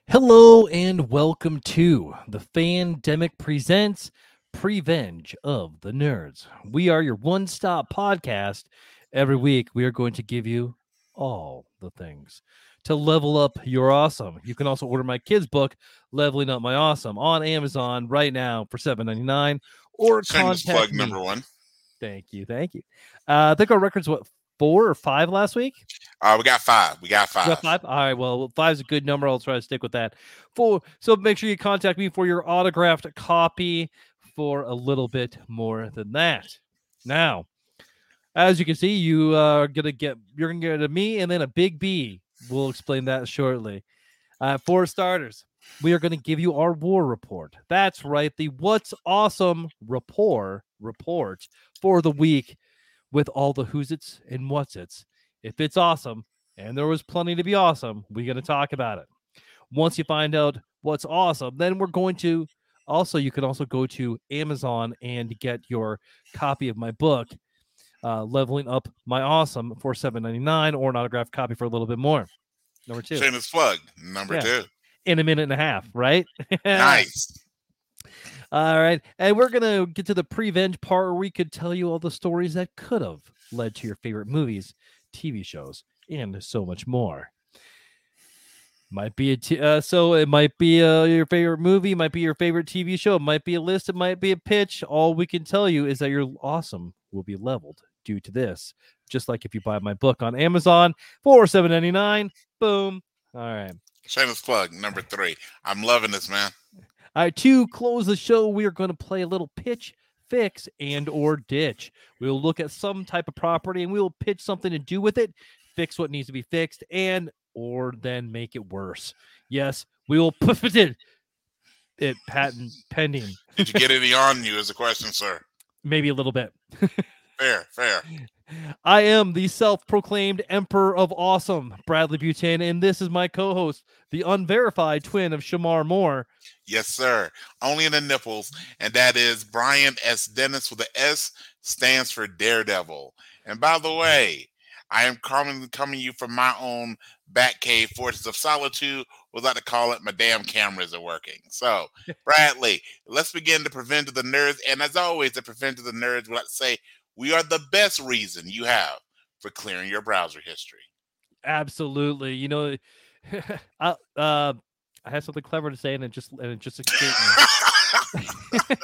Hello and welcome to the Fandemic Presents Prevenge of the Nerds. We are your one-stop podcast. Every week, we are going to give you all the things to level up your awesome. You can also order my kids' book, Leveling Up My Awesome, on Amazon right now for $7.99, or Shameless contact plug me. number one. Thank you. I think our record's 4 or 5 last week. We got five. We got five. You got 5? All right. Well, 5 is a good number. I'll try to stick with that. So make sure you contact me for your autographed copy for a little bit more than that. Now, as you can see, you're gonna get a me and then a big B. We'll explain that shortly. For starters, we are going to give you our war report. That's right, the What's Awesome report for the week with all the who's its and what's its. If it's awesome, and there was plenty to be awesome, we're going to talk about it. Once you find out what's awesome, then we're going to you can also go to Amazon and get your copy of my book, Leveling Up My Awesome, for $7.99, or an autographed copy for a little bit more. Number 2. Shameless plug number 2. In a minute and a half, right? Nice. All right. And we're going to get to the prevenge part where we could tell you all the stories that could have led to your favorite movies, TV shows, and so much more. Might be so it might be your favorite movie, might be your favorite TV show, it might be a list, it might be a pitch. All we can tell you is that your awesome will be leveled due to this. Just like if you buy my book on Amazon for $7.99, boom. All right. Shameless plug number 3. I'm loving this, man. All right, to close the show, we are going to play a little pitch, fix, and or ditch. We'll look at some type of property and we will pitch something to do with it, fix what needs to be fixed, and or then make it worse. Yes, we will put it patent pending. Did you get any on you is a question, sir? Maybe a little bit. Fair. I am the self-proclaimed Emperor of Awesome, Bradley Butane, and this is my co-host, the unverified twin of Shamar Moore. Yes, sir. Only in the nipples, and that is Brian S. Dennis with the S stands for Daredevil. And by the way, I am coming to you from my own Batcave Fortress of Solitude. We'd like to call it my damn cameras are working. So, Bradley, let's begin to prevent the nerds. And as always, to prevent the nerds, we'd like to say we are the best reason you have for clearing your browser history. Absolutely. You know, I had something clever to say, and it just escaped me.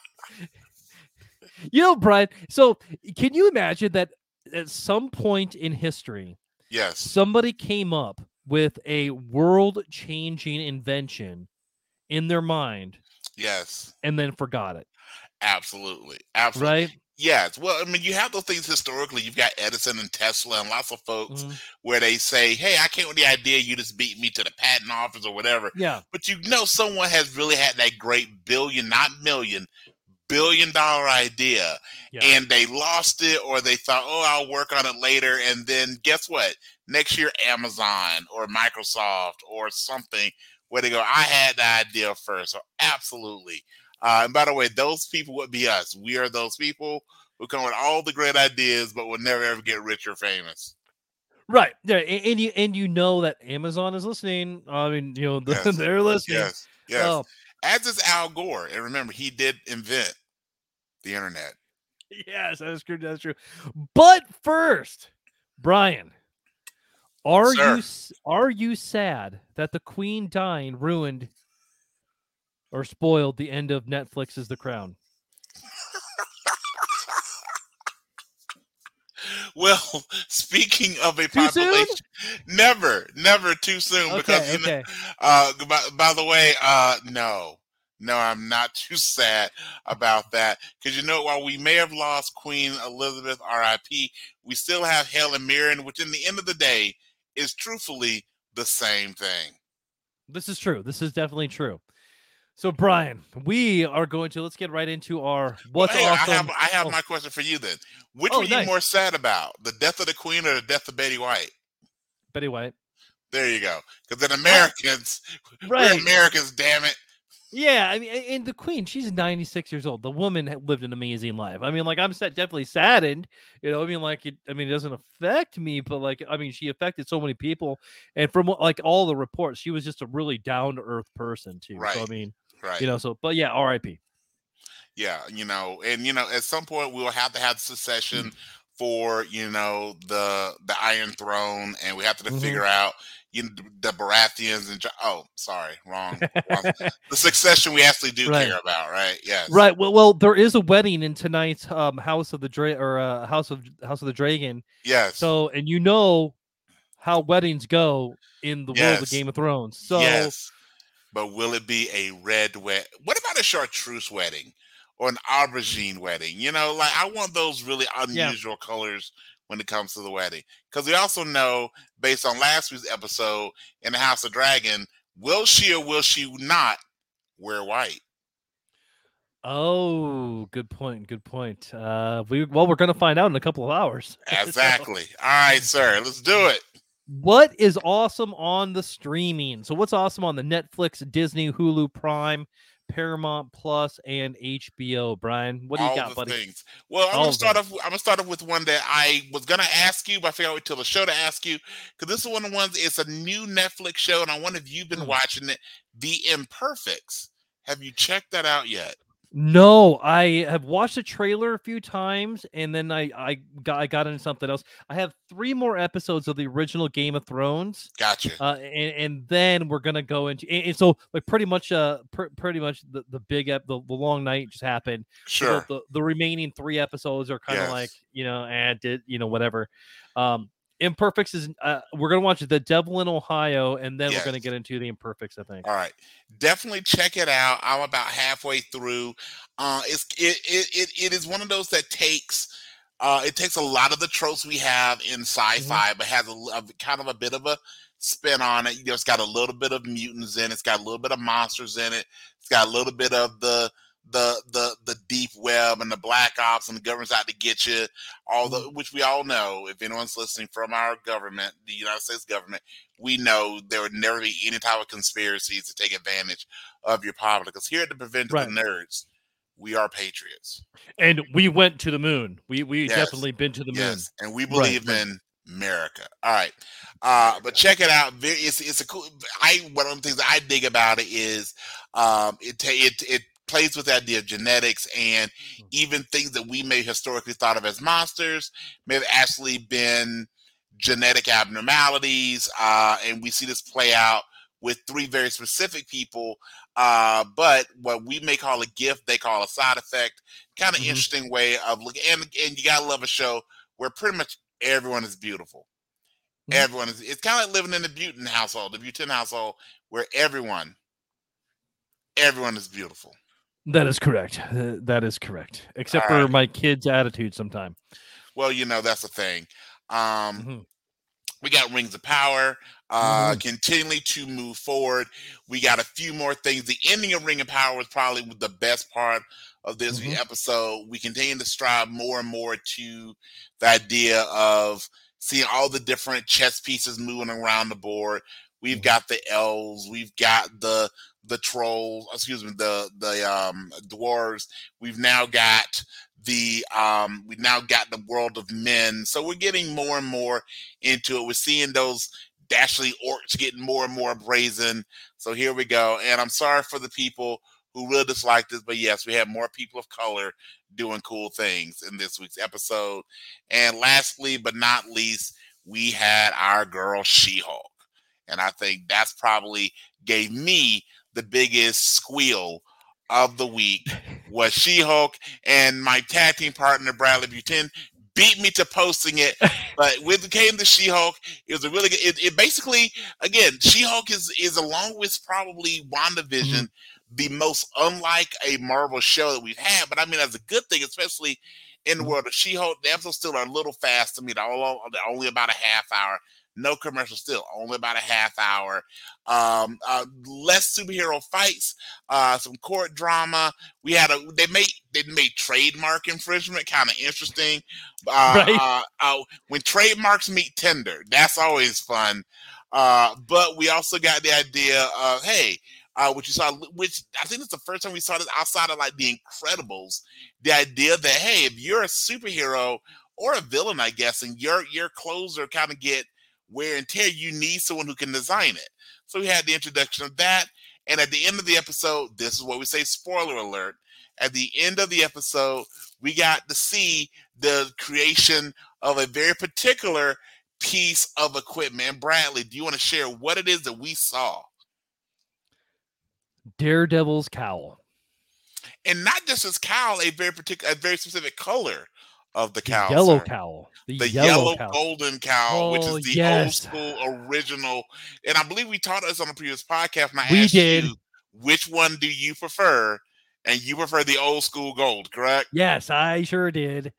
You know, Brian, so can you imagine that at some point in history, yes, somebody came up with a world-changing invention in their mind, yes, and then forgot it? Absolutely. Right? Yes. Well, I mean, you have those things historically. You've got Edison and Tesla and lots of folks where they say, hey, I came with the idea, you just beat me to the patent office or whatever. Yeah. But you know someone has really had that great billion, not million, billion-dollar idea, and they lost it, or they thought, oh, I'll work on it later. And then guess what? Next year, Amazon or Microsoft or something where they go, I had the idea first. So absolutely. And by the way, those people would be us. We are those people who come with all the great ideas, but will never ever get rich or famous. Right. Yeah. And you know that Amazon is listening. I mean, you know, they're listening. Yes. Oh. As is Al Gore. And remember, he did invent the internet. Yes, that's true. That's true. But first, Brian, are you sad that the Queen dying ruined or spoiled the end of Netflix's The Crown? Well, speaking of a population, never too soon. Okay, because you know, by the way, no, I'm not too sad about that, because you know, while we may have lost Queen Elizabeth, R.I.P., we still have Helen Mirren, which in the end of the day is truthfully the same thing. This is true. This is definitely true. So, Brian, we are going to let's get right into our what's awesome. I have my question for you then. Which were you more sad about, the death of the Queen or the death of Betty White? Betty White. There you go. Because then Americans, we're Americans, damn it. Yeah, I mean, and the queen, she's 96 years old. The woman lived an amazing life. I mean, like, I'm definitely saddened. I mean, like, it doesn't affect me, but like, I mean, she affected so many people, and from like all the reports, she was just a really down to earth person too. So I Right. mean, Right. but yeah, R.I.P. Yeah, and at some point we'll have to have succession for the Iron Throne, and we have to Mm-hmm. figure out the Baratheons and sorry, wrong. The succession we actually do Right. care about, right? Yes. Right. Well, there is a wedding in tonight's House of the House of the Dragon. Yes. So, and how weddings go in the world of Yes. Game of Thrones. So, yes. But will it be a red wedding? What about a chartreuse wedding or an aubergine wedding? Like I want those really unusual colors when it comes to the wedding. Because we also know, based on last week's episode in the House of Dragon, will she or will she not wear white? oh, good point. Good point. We're going to find out in a couple of hours. Exactly. All right, sir. Let's do it. What is awesome on the streaming? So, what's awesome on the Netflix, Disney, Hulu, Prime, Paramount Plus, and HBO? Brian, what do you got, buddy? Things. Well, I'm gonna start off with one that I was gonna ask you, but I figured I'd wait till the show to ask you, because this is one of the ones. It's a new Netflix show, and I wonder if you've been watching it. The Imperfects. Have you checked that out yet? No, I have watched the trailer a few times, and then I got into something else. I have 3 more episodes of the original Game of Thrones. Gotcha. And then we're gonna go into and so like pretty much the big the long night just happened. Sure. So the remaining 3 episodes are kind of like whatever. Imperfects is we're gonna watch The Devil in Ohio, and then we're gonna get into The Imperfects, I think. All right, definitely check it out. I'm about halfway through. It is one of those that takes it takes a lot of the tropes we have in sci-fi, but has a kind of a bit of a spin on it. It's got a little bit of mutants in it. It's got a little bit of monsters in it. It's got a little bit of the deep web and the black ops and the government's out to get you, which we all know. If anyone's listening from our government, the United States government, we know there would never be any type of conspiracies to take advantage of your poverty. Because here at the Prevent the Nerds, we are patriots, and we went to the moon. We definitely been to the moon, and we believe in America. All right, but check it out. It's a cool. One of the things I dig about it is it plays with the idea of genetics, and even things that we may historically thought of as monsters may have actually been genetic abnormalities, and we see this play out with 3 very specific people, but what we may call a gift, they call a side effect. Kind of interesting way of looking, and you gotta love a show where pretty much everyone is beautiful. Everyone is. It's kind of like living in the Butin household, where everyone is beautiful. That is correct. That is correct. Except for my kid's attitude sometime. Well, that's the thing. We got Rings of Power continually to move forward. We got a few more things. The ending of Ring of Power was probably the best part of this episode. We continue to strive more and more to the idea of seeing all the different chess pieces moving around the board. We've got the elves. We've got the trolls. Excuse me, the dwarves. We've now got the world of men. So we're getting more and more into it. We're seeing those dastardly orcs getting more and more brazen. So here we go. And I'm sorry for the people who really dislike this, but yes, we have more people of color doing cool things in this week's episode. And lastly, but not least, we had our girl She-Hulk. And I think that's probably gave me the biggest squeal of the week was She-Hulk, and my tag team partner Bradley Butin beat me to posting it. But when it came to She-Hulk, it was a really good. It basically, again, She-Hulk is along with probably WandaVision, the most unlike a Marvel show that we've had. But I mean, that's a good thing, especially in the world of She-Hulk. The episodes still are a little fast to me. They're only about a half hour. No commercial, still only about a half hour. Less superhero fights, some court drama. We had they made trademark infringement kind of interesting. When trademarks meet Tinder, that's always fun. But we also got the idea of, hey, which you saw, which I think it's the first time we saw this outside of like The Incredibles. The idea that, hey, if you're a superhero or a villain, I guess, and your clothes are kind of get wear and tear, you need someone who can design it. So we had the introduction of that. And at the end of the episode, this is what we say, spoiler alert. At the end of the episode, we got to see the creation of a very particular piece of equipment. And Bradley, do you want to share what it is that we saw? Daredevil's cowl. And not just his cowl, a very specific color of the cowl. Yellow cowl. The yellow golden cowl, which is the old school original. And I believe we taught us on a previous podcast. And I asked you, which one do you prefer? And you prefer the old school gold, correct? Yes, I sure did.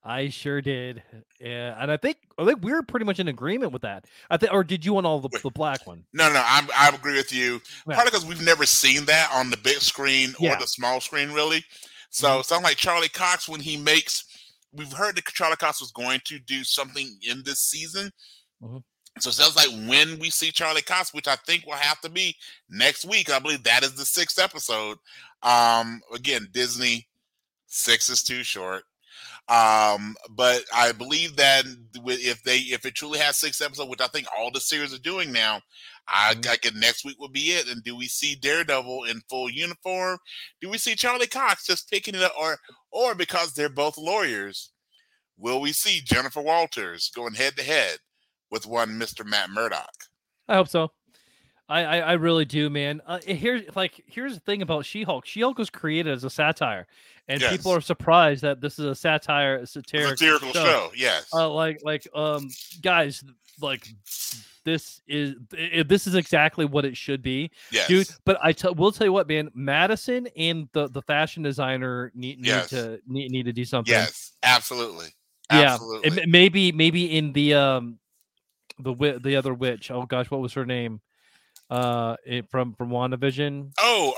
Yeah, and I think we were pretty much in agreement with that. Or did you want all the black one? No, I agree with you. Yeah. Partly because we've never seen that on the big screen or the small screen, really. So it sounds like Charlie Cox, when he makes, we've heard that Charlie Cox was going to do something in this season. Mm-hmm. So it sounds like when we see Charlie Cox, which I think will have to be next week, I believe that is the 6th episode. Again, Disney, 6 is too short. But I believe that if it truly has 6 episodes, which I think all the series are doing now, I guess next week will be it. And do we see Daredevil in full uniform? Do we see Charlie Cox just picking it up, or because they're both lawyers, will we see Jennifer Walters going head to head with one Mr. Matt Murdock? I hope so. I really do, man. Here's the thing about She-Hulk. She-Hulk was created as a satire, and people are surprised that this is a satirical show. Yes. Guys, like this is exactly what it should be, dude. But we'll tell you what, man. Madison and the fashion designer need to do something. Yes, absolutely. Yeah, and maybe in the other witch. Oh gosh, what was her name? From WandaVision.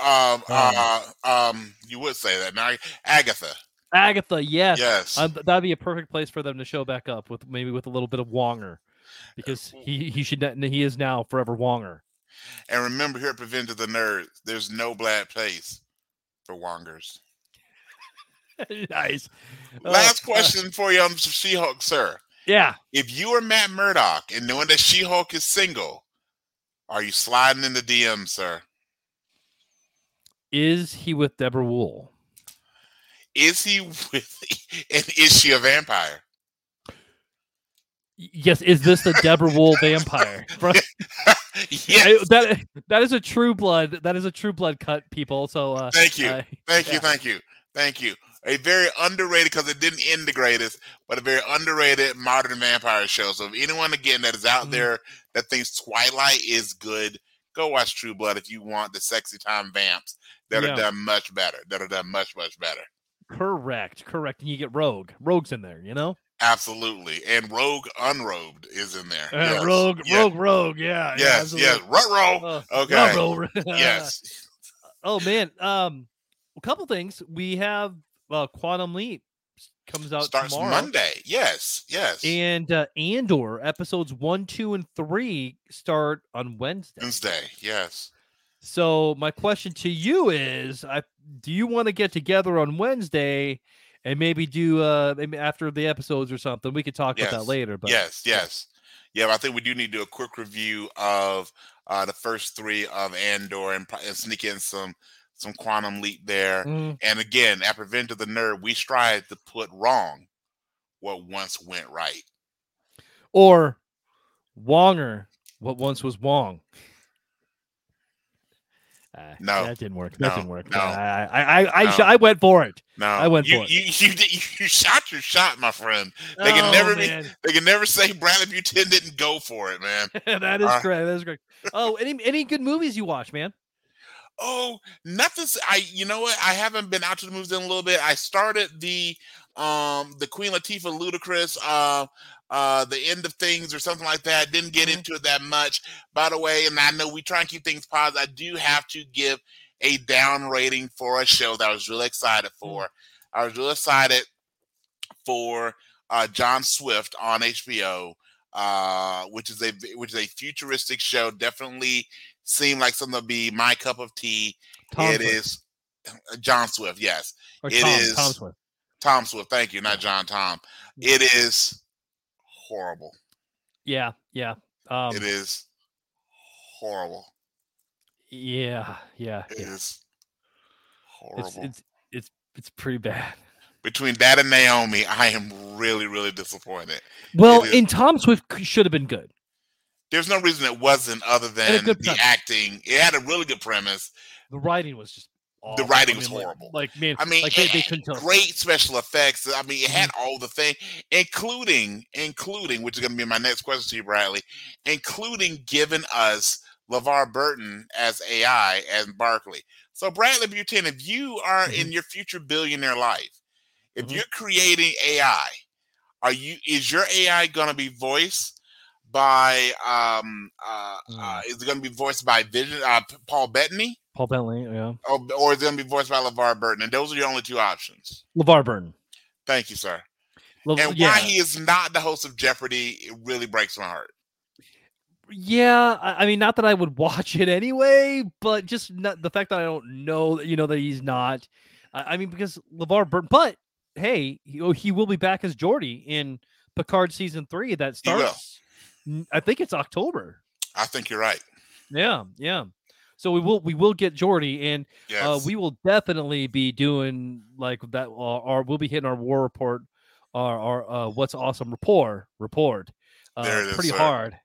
You would say that now. Agatha, yes. That'd be a perfect place for them to show back up with a little bit of Wonger, because he is now forever Wonger. And remember, here at Revenge of the Nerds, there's no bad place for Wongers. Nice. Last question for you on She-Hulk, sir. Yeah. If you are Matt Murdock and knowing that She-Hulk is single, are you sliding in the DM, sir? Is he with Deborah Wool? Is he with? And is she a vampire? Yes. Is this the Deborah Wool vampire? Yes. That is a true blood. That is a true blood cut, people. So thank you. Thank you. A very underrated, because it didn't end the greatest, but a very underrated modern vampire show. So if anyone, again, that is out there that thinks Twilight is good, go watch True Blood if you want the sexy time vamps that are done much better. Much better. Correct. And you get Rogue. Rogue's in there, you know? Absolutely. And Rogue Unrobed is in there. Yes. Rogue. Yeah. Yes. Ruh-roh. Okay. Ruh-roh. Yes. Oh, man. A couple things. We have Quantum Leap comes out starts tomorrow. Monday. Yes. And Andor episodes 1, 2, and 3 start on Wednesday. Yes. So my question to you is, do you want to get together on Wednesday and maybe do maybe after the episodes or something? We could talk about that later. But yes. Yeah, I think we do need to do a quick review of the first 3 of Andor and sneak in some Quantum Leap there. And again, at Revenge of the Nerd, we strive to put wrong what once went right. Or Wonger, what once was Wong. No, that didn't work. No, I went for it. No, I went for it. You shot your shot, my friend. They can never say Bradley Buchanan didn't go for it, man. That is correct. Oh, any good movies you watch, man? Oh, nothing. You know what? I haven't been out to the movies in a little bit. I started the Queen Latifah Ludacris the End of Things or something like that. Didn't get into it that much. By the way, and I know we try and keep things positive, I do have to give a down rating for a show that I was really excited for. I was really excited for John Swift on HBO, which is a futuristic show. Definitely seem like something to be my cup of tea. Tom It Swift. is John Swift, yes. Or It Tom is Swift. Tom Swift. Thank you, Yeah. not John Tom. Yeah. It is horrible. Yeah. It is horrible. Yeah. It is horrible. It's pretty bad. Between that and Naomi, I am really, really disappointed. Well, and Tom Swift should have been good. There's no reason it wasn't, other than the acting. It had a really good premise. The writing was just awful. The writing was horrible. Man, I mean, like they couldn't tell. Great special effects. I mean, it had all the things, including, which is going to be my next question to you, Bradley, including giving us LeVar Burton as AI and Barkley. So, Bradley Butane, if you are in your future billionaire life, if you're creating AI, is your AI going to be voiced by is it going to be voiced by Paul Bettany? Paul Bettany, yeah. Or is it going to be voiced by LeVar Burton? And those are your only two options. LeVar Burton. Thank you, sir. And why he is not the host of Jeopardy, it really breaks my heart. Yeah, I mean, not that I would watch it anyway, but just the fact that I don't know, that he's not. I mean, because LeVar Burton, but hey, he will be back as Geordi in Picard season 3 that starts. I think it's October. I think you're right. Yeah. So we will get Geordi, and we will definitely be doing like that. We'll be hitting our war report, our what's awesome report. Pretty hard.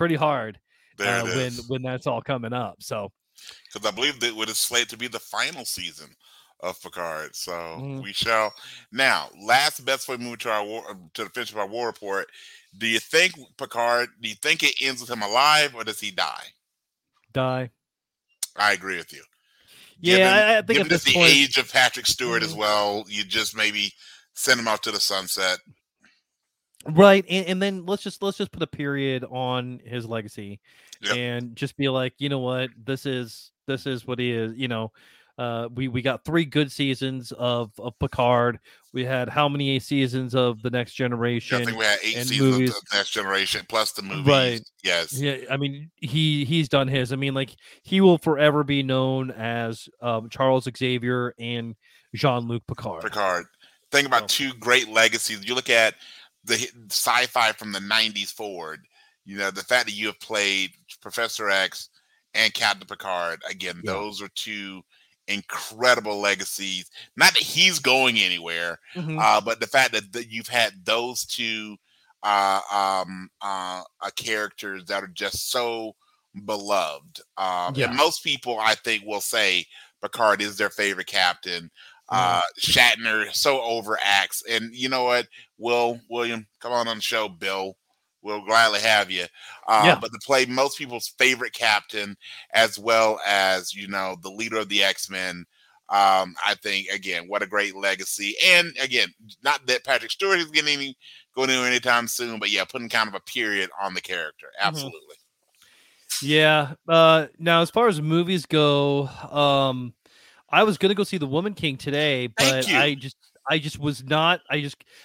When that's all coming up. So, because I believe that it is slated to be the final season of Picard. So we shall. Now, last best way move to the finish of our war report. Do you think Picard? Do you think it ends with him alive, or does he die? Die. I agree with you. I think at this point, the age of Patrick Stewart as well, you just maybe send him out to the sunset. Right, and then let's just put a period on his legacy, and just be like, you know what, this is what he is. We got 3 good seasons of Picard. We had how many seasons of The Next Generation? I think we had 8 seasons of The Next Generation plus the movies. Right. Yes. Yeah. I mean, he's done his. I mean, like, he will forever be known as Charles Xavier and Jean-Luc Picard. Think about 2 great legacies. You look at the sci-fi from the 90s forward. The fact that you have played Professor X and Captain Picard, again, those are 2 incredible legacies. Not that he's going anywhere, but the fact that you've had those 2 characters that are just so beloved. And most people, I think, will say Picard is their favorite captain. Shatner so overacts, and you know what, William, come on the show. Bill, we'll gladly have you. But to play most people's favorite captain, as well as the leader of the X-Men, I think, again, what a great legacy. And again, not that Patrick Stewart is going anywhere anytime soon, but putting kind of a period on the character. Absolutely. Yeah. Now, as far as movies go, I was gonna go see The Woman King today, but I just was not. I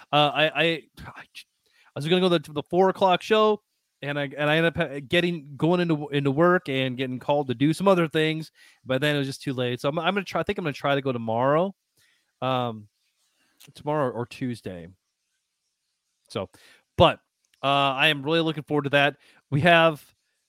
was gonna go to the 4:00 show, and I ended up going into work and getting called to do some other things, but then it was just too late. So I'm gonna try. I think I'm gonna try to go tomorrow, tomorrow or Tuesday. So, but I am really looking forward to that. We have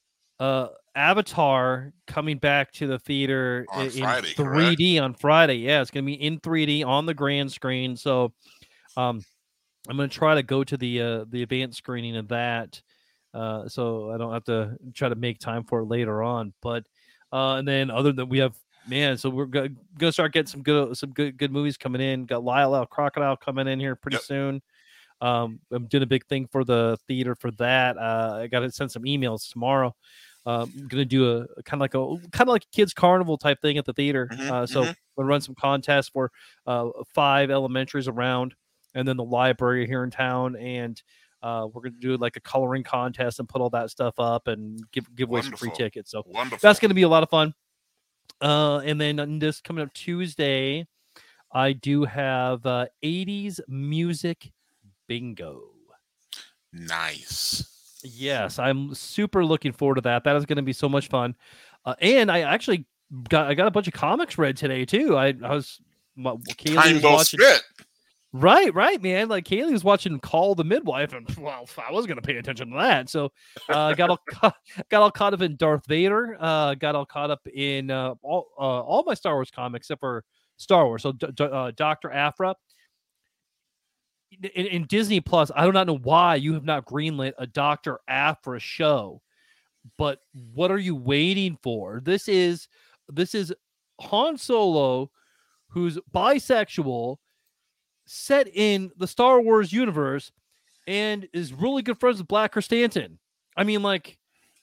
Avatar coming back to the theater in Friday, 3D correct? On Friday. Yeah, it's going to be in 3D on the grand screen. So I'm going to try to go to the advanced screening of that, so I don't have to try to make time for it later on. But and then other than we have, so we're going to start getting some good movies coming in. Got Lyle Crocodile coming in here pretty soon. I'm doing a big thing for the theater for that. I got to send some emails tomorrow. I'm gonna do a kind of like a kids carnival type thing at the theater. So we'll run some contests for 5 elementaries around, and then the library here in town, and we're gonna do like a coloring contest and put all that stuff up and give away some free tickets. So that's gonna be a lot of fun. And then this coming up Tuesday, I do have 80s music bingo. Nice. Yes, I'm super looking forward to that. That is going to be so much fun. And I actually got a bunch of comics read today too. I was Kaylee was watching. Spit. Right, man. Like Kaylee was watching Call the Midwife, and well, I was gonna pay attention to that. So got all caught up in Darth Vader. Got all caught up in all my Star Wars comics except for Star Wars. So Dr. Aphra. In Disney Plus, I do not know why you have not greenlit a Dr. Aphra show, but what are you waiting for? This is Han Solo, who's bisexual, set in the Star Wars universe, and is really good friends with Black Krrsantan. I mean, like,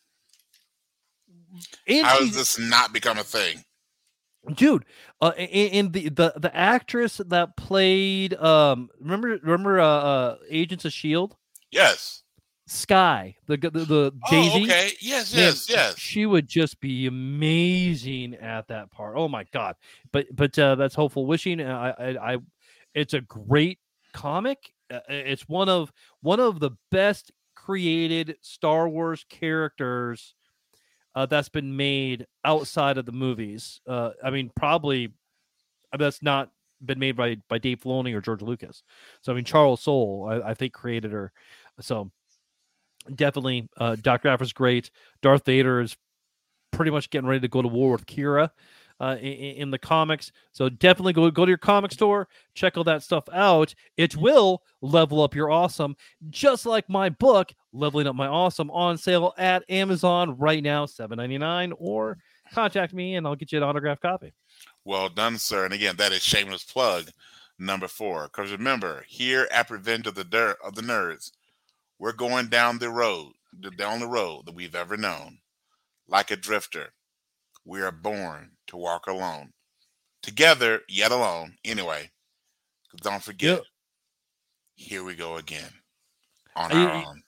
how does this not become a thing? Dude, and the actress that played remember Agents of S.H.I.E.L.D.? Yes. Sky, the Daisy. Oh, okay. Yes. She would just be amazing at that part. Oh my god. But that's hopeful wishing. I it's a great comic. It's one of the best created Star Wars characters that's been made outside of the movies. I mean, probably that's not been made by Dave Filoni or George Lucas. So I mean, Charles Soule, I think, created her. So definitely, Dr. Aphra's great. Darth Vader is pretty much getting ready to go to war with Kira in the comics. So definitely go to your comic store, check all that stuff out. It will level up your awesome, just like my book, Leveling Up My Awesome, on sale at Amazon right now, $7.99, or contact me and I'll get you an autographed copy. Well done, sir. And again, that is shameless plug number 4. Because remember, here at Revenge of the Nerds, we're going down the road that we've ever known. Like a drifter, we are born to walk alone. Together, yet alone. Anyway, don't forget, Here we go again on our own.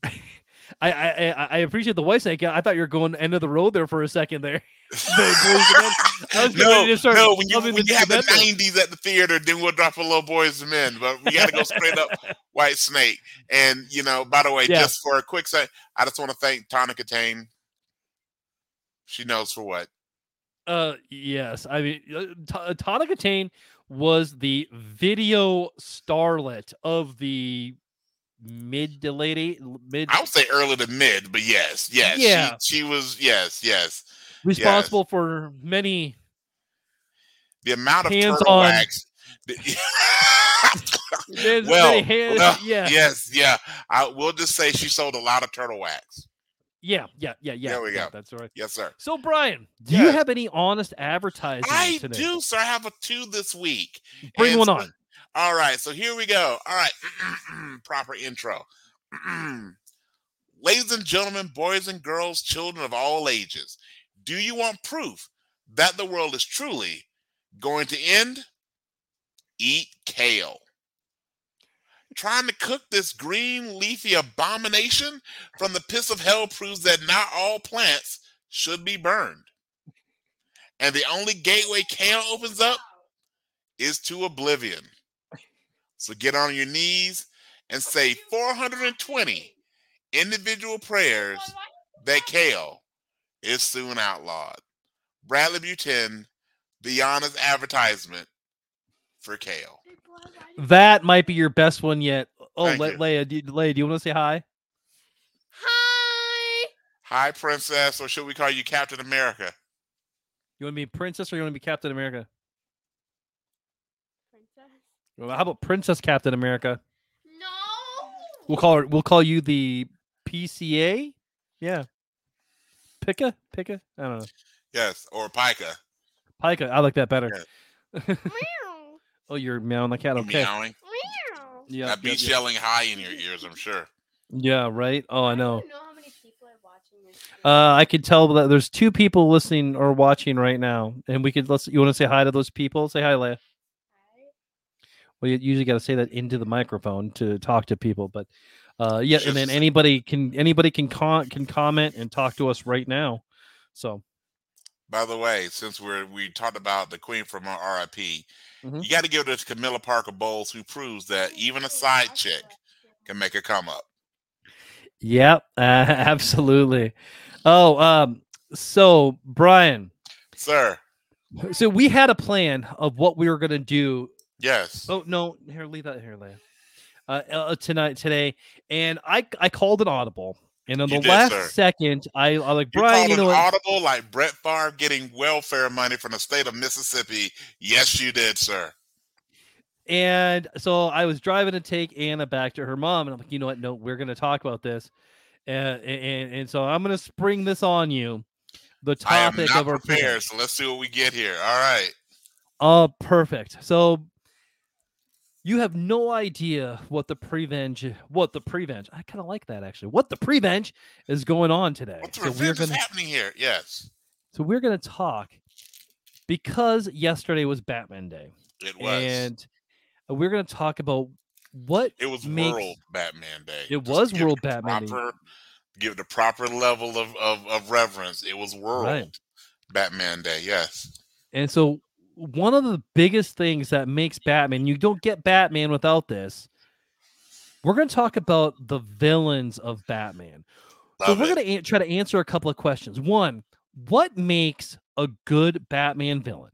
I appreciate the voice. I thought you were going end of the road there for a second there. No, when you have the 90s at the theater, then we'll drop a little Boys and Men. But we got to go straight up White Snake. And, by the way, just for a quick second, I just want to thank Tonica Tane. She knows for what. Yes. I mean, Tonica Tane was the video starlet of the mid to late I would say early to mid, but yes. Yeah. She was responsible for many. The amount of turtle wax. We'll just say she sold a lot of turtle wax. Yeah. There we go. That's right. Yes, sir. So, Brian, do you have any honest advertising today? I do, sir. I have a 2 this week. Bring one on. All right, so here we go. All right, proper intro. Ladies and gentlemen, boys and girls, children of all ages, do you want proof that the world is truly going to end? Eat kale. Trying to cook this green leafy abomination from the pits of hell proves that not all plants should be burned. And the only gateway kale opens up is to oblivion. So get on your knees and say 420 individual prayers that kale is soon outlawed. Bradley Buchanan, the honest advertisement for kale. That might be your best one yet. Oh, Leia, do you want to say hi? Hi. Hi, Princess, or should we call you Captain America? You want to be Princess or you want to be Captain America? Princess. Well, how about Princess Captain America? No. We'll call you the PCA. Yeah. Pika? I don't know. Yes, or Pika. Pika. I like that better. Meow. Oh, you're meowing like cat. Okay. Meowing. Meow. Yeah. That beats yelling high in your ears, I'm sure. Yeah, right? Oh, I know. I don't know how many people are watching this. I can tell that there's 2 people listening or watching right now. And you want to say hi to those people? Say hi, Leia. Hi. Well, you usually got to say that into the microphone to talk to people, but yeah, and then anybody can comment and talk to us right now. So, by the way, since we talked about the Queen from RIP, you got to give it to Camilla Parker Bowles, who proves that even a side chick can make a come up. Yep, absolutely. Oh, So, Brian, Sir. so we had a plan of what we were going to do. Yes. Oh, no, here, leave that here, Leia. Today, and I called an audible, and on You the did, last sir. second, I like, You Brian, called you an know what? audible like Brett Favre getting welfare money from the state of Mississippi. Yes, you did, sir. And so I was driving to take Anna back to her mom, and I'm like, you know what? No, we're going to talk about this, and so I'm going to spring this on you. The I am topic not of our prepared, so let's see what we get here. All right. perfect. So you have no idea what the prevenge. I kind of like that actually. What the prevenge is going on today. What the So revenge is happening here? Yes. So we're going to talk because yesterday was Batman Day. It was. And we're going to talk about what it was makes World Batman Day. It was World Batman Day. Give the proper level of reverence. It was World Batman Day, yes. And so one of the biggest things that makes Batman, you don't get Batman without this. We're going to talk about the villains of Batman. So we're going to try to answer a couple of questions. One, what makes a good Batman villain?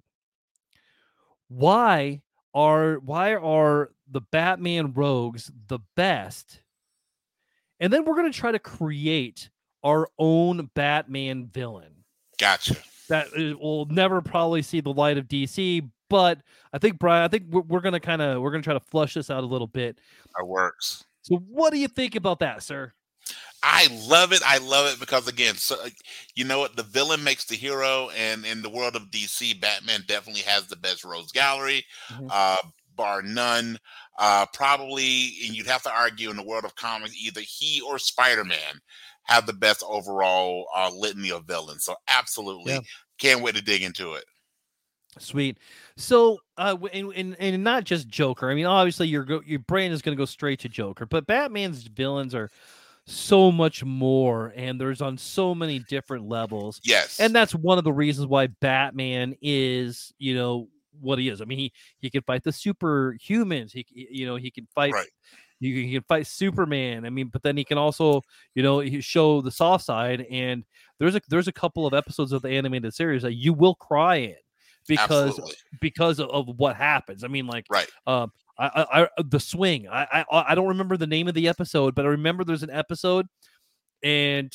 Why are the Batman rogues the best? And then we're going to try to create our own Batman villain. Gotcha. That will never probably see the light of DC, but I think, Brian, we're going to try to flush this out a little bit. It works. So what do you think about that, sir? I love it. I love it because, again, so you know what? The villain makes the hero, and in the world of DC, Batman definitely has the best rogues gallery, bar none. Probably, and you'd have to argue in the world of comics, either he or Spider-Man have the best overall litany of villains. So absolutely, can't wait to dig into it. Sweet. So, and not just Joker. I mean, obviously, your brain is going to go straight to Joker, but Batman's villains are so much more, and there's on so many different levels. Yes, and that's one of the reasons why Batman is, what he is. I mean, he can fight the superhumans. He can fight. Right. He can fight Superman. I mean, but then he can also, he show the soft side. And there's a couple of episodes of the animated series that you will cry in because of what happens. I mean, like, right. The swing. I don't remember the name of the episode, but I remember there's an episode, and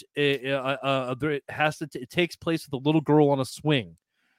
it takes place with a little girl on a swing,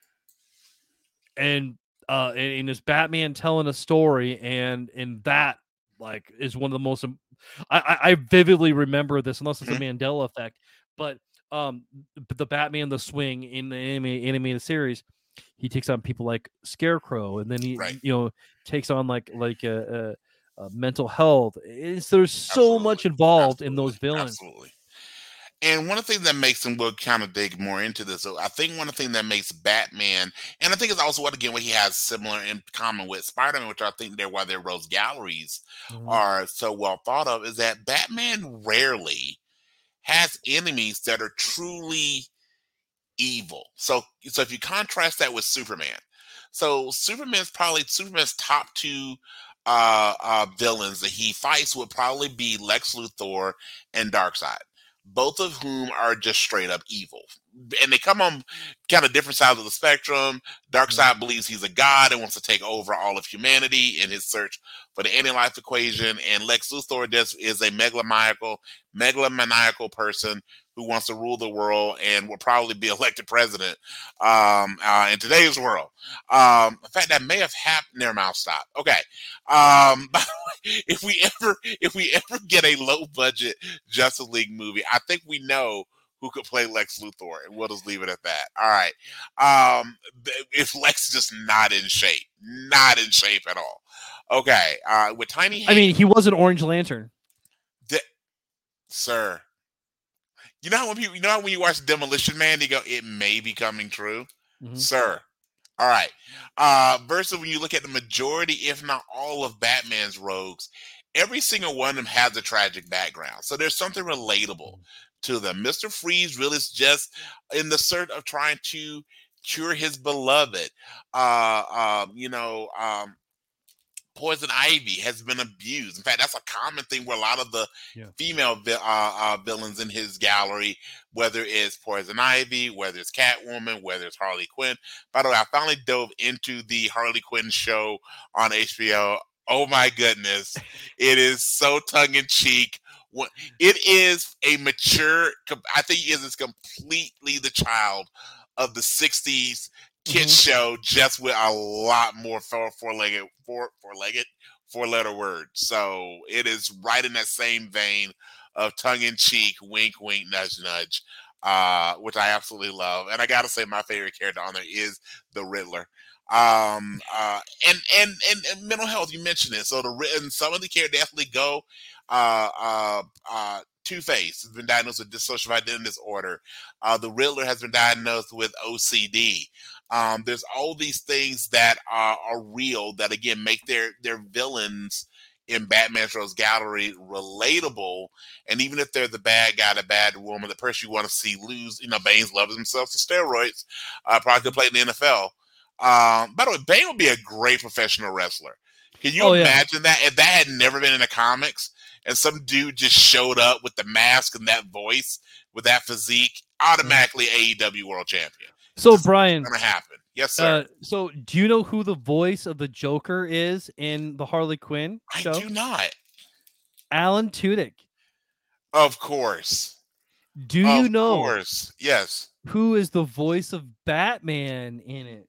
and it's Batman telling a story, and that is one of the most. I vividly remember this, unless it's a Mandela effect, but the Batman the swing in the animated series. He takes on people like Scarecrow, and then he, takes on like mental health. There's so much involved in those villains. Absolutely. And one of the things that makes them, we'll kind of dig more into this. So I think one of the things that makes Batman, and I think it's also what he has similar in common with Spider-Man, which I think why their rogues galleries are so well thought of, is that Batman rarely has enemies that are truly evil. So if you contrast that with Superman, so Superman's top two villains that he fights would probably be Lex Luthor and Darkseid, both of whom are just straight up evil. And they come on kind of different sides of the spectrum. Darkseid believes he's a god and wants to take over all of humanity in his search for the anti-life equation. And Lex Luthor is a megalomaniacal person who wants to rule the world and will probably be elected president in today's world. In fact, that may have happened. Never mind, I'll stop. Okay. By the way, if we ever get a low budget Justice League movie, I think we know who could play Lex Luthor, and we'll just leave it at that. All right. If Lex is just not in shape at all. Okay. With Tiny Hank, I mean, he was an Orange Lantern. Sir. You know how when you watch Demolition Man, you go, it may be coming true? Sir. All right. Versus when you look at the majority, if not all, of Batman's rogues, every single one of them has a tragic background. So there's something relatable to them. Mr. Freeze really is just in the search of trying to cure his beloved. Poison Ivy has been abused. In fact, that's a common thing where a lot of the female villains in his gallery, whether it's Poison Ivy, whether it's Catwoman, whether it's Harley Quinn. By the way, I finally dove into the Harley Quinn show on HBO. Oh my goodness. It is so tongue-in-cheek. It is a mature, I think it is completely the child of the 60s kid show, just with a lot more four-letter words. So it is right in that same vein of tongue-in-cheek, wink, wink, nudge, nudge, which I absolutely love. And I gotta say, my favorite character on there is the Riddler. And mental health, you mentioned it. So some of the characters definitely go. Two-Face has been diagnosed with dissociative identity disorder. The Riddler has been diagnosed with OCD. There's all these things that are real that, again, make their villains in Batman Rose Gallery relatable. And even if they're the bad guy, the bad woman, the person you want to see lose, Bane's loves himself to steroids, probably could play in the NFL. By the way, Bane would be a great professional wrestler. Can you imagine that if that had never been in the comics and some dude just showed up with the mask and that voice with that physique, automatically AEW world champion? So Brian, going to happen. Yes, sir. So do you know who the voice of the Joker is in the Harley Quinn show? I do not. Alan Tudyk. Of course. Do you know? Of course. Yes. Who is the voice of Batman in it?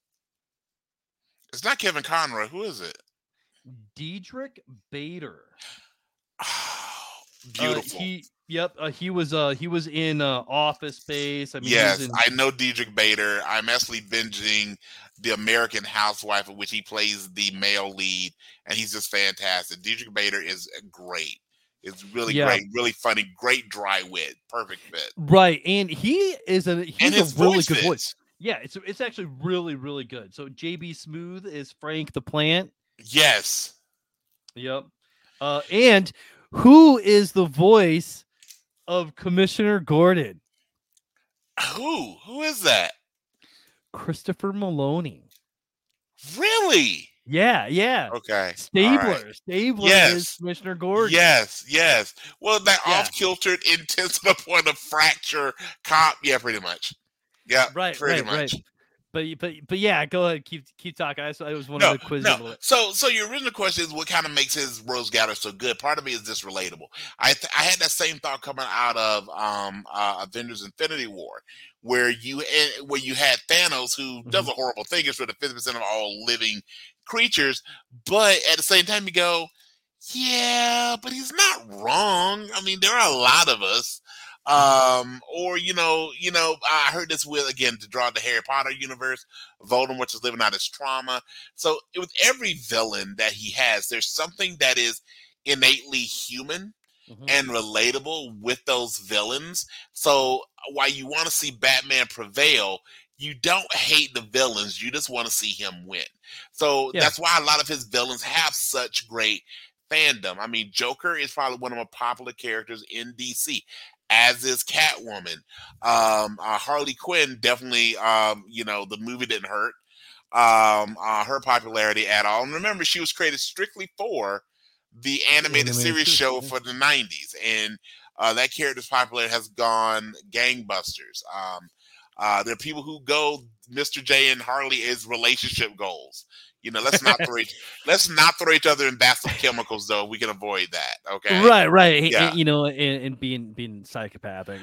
It's not Kevin Conroy. Who is it? Diedrich Bader. Oh, beautiful. He was in Office Space. I mean, yes, I know Diedrich Bader. I'm actually binging The American Housewife, in which he plays the male lead, and he's just fantastic. Diedrich Bader is great. It's really great, really funny, great dry wit, perfect fit. Right, and he's a really good voice. Yeah, it's actually really, really good. So JB Smoove is Frank the Plant. Yes. Yep. And who is the voice of Commissioner Gordon? Who is that? Christopher Maloney. Really? Yeah. Okay. Stabler. Right. Stabler is Commissioner Gordon. Yes. Well, that off-kiltered, intense to the point of fracture cop. Yeah, pretty much. Yeah, pretty much. But yeah, go ahead, keep talking. I was one of the quizzes. No. So your original question is what kind of makes his Rose Gallery so good? Part of it is just relatable. I had that same thought coming out of Avengers: Infinity War, where you had Thanos, who does a horrible thing, gets rid of 50% of all living creatures, but at the same time you go, yeah, but he's not wrong. I mean, there are a lot of us. Or I heard this with, again, to draw the Harry Potter universe, Voldemort is living out his trauma. So with every villain that he has, there's something that is innately human and relatable with those villains. So while you want to see Batman prevail, you don't hate the villains. You just want to see him win. So that's why a lot of his villains have such great fandom. I mean, Joker is probably one of the more popular characters in DC, as is Catwoman. Harley Quinn, definitely, the movie didn't hurt her popularity at all. And remember, she was created strictly for the animated series show for the 90s. And that character's popularity has gone gangbusters. There are people who go Mr. J and Harley is relationship goals. Let's not throw each other in baths of chemicals, though. We can avoid that. Okay. Right. Yeah. And being psychopathic.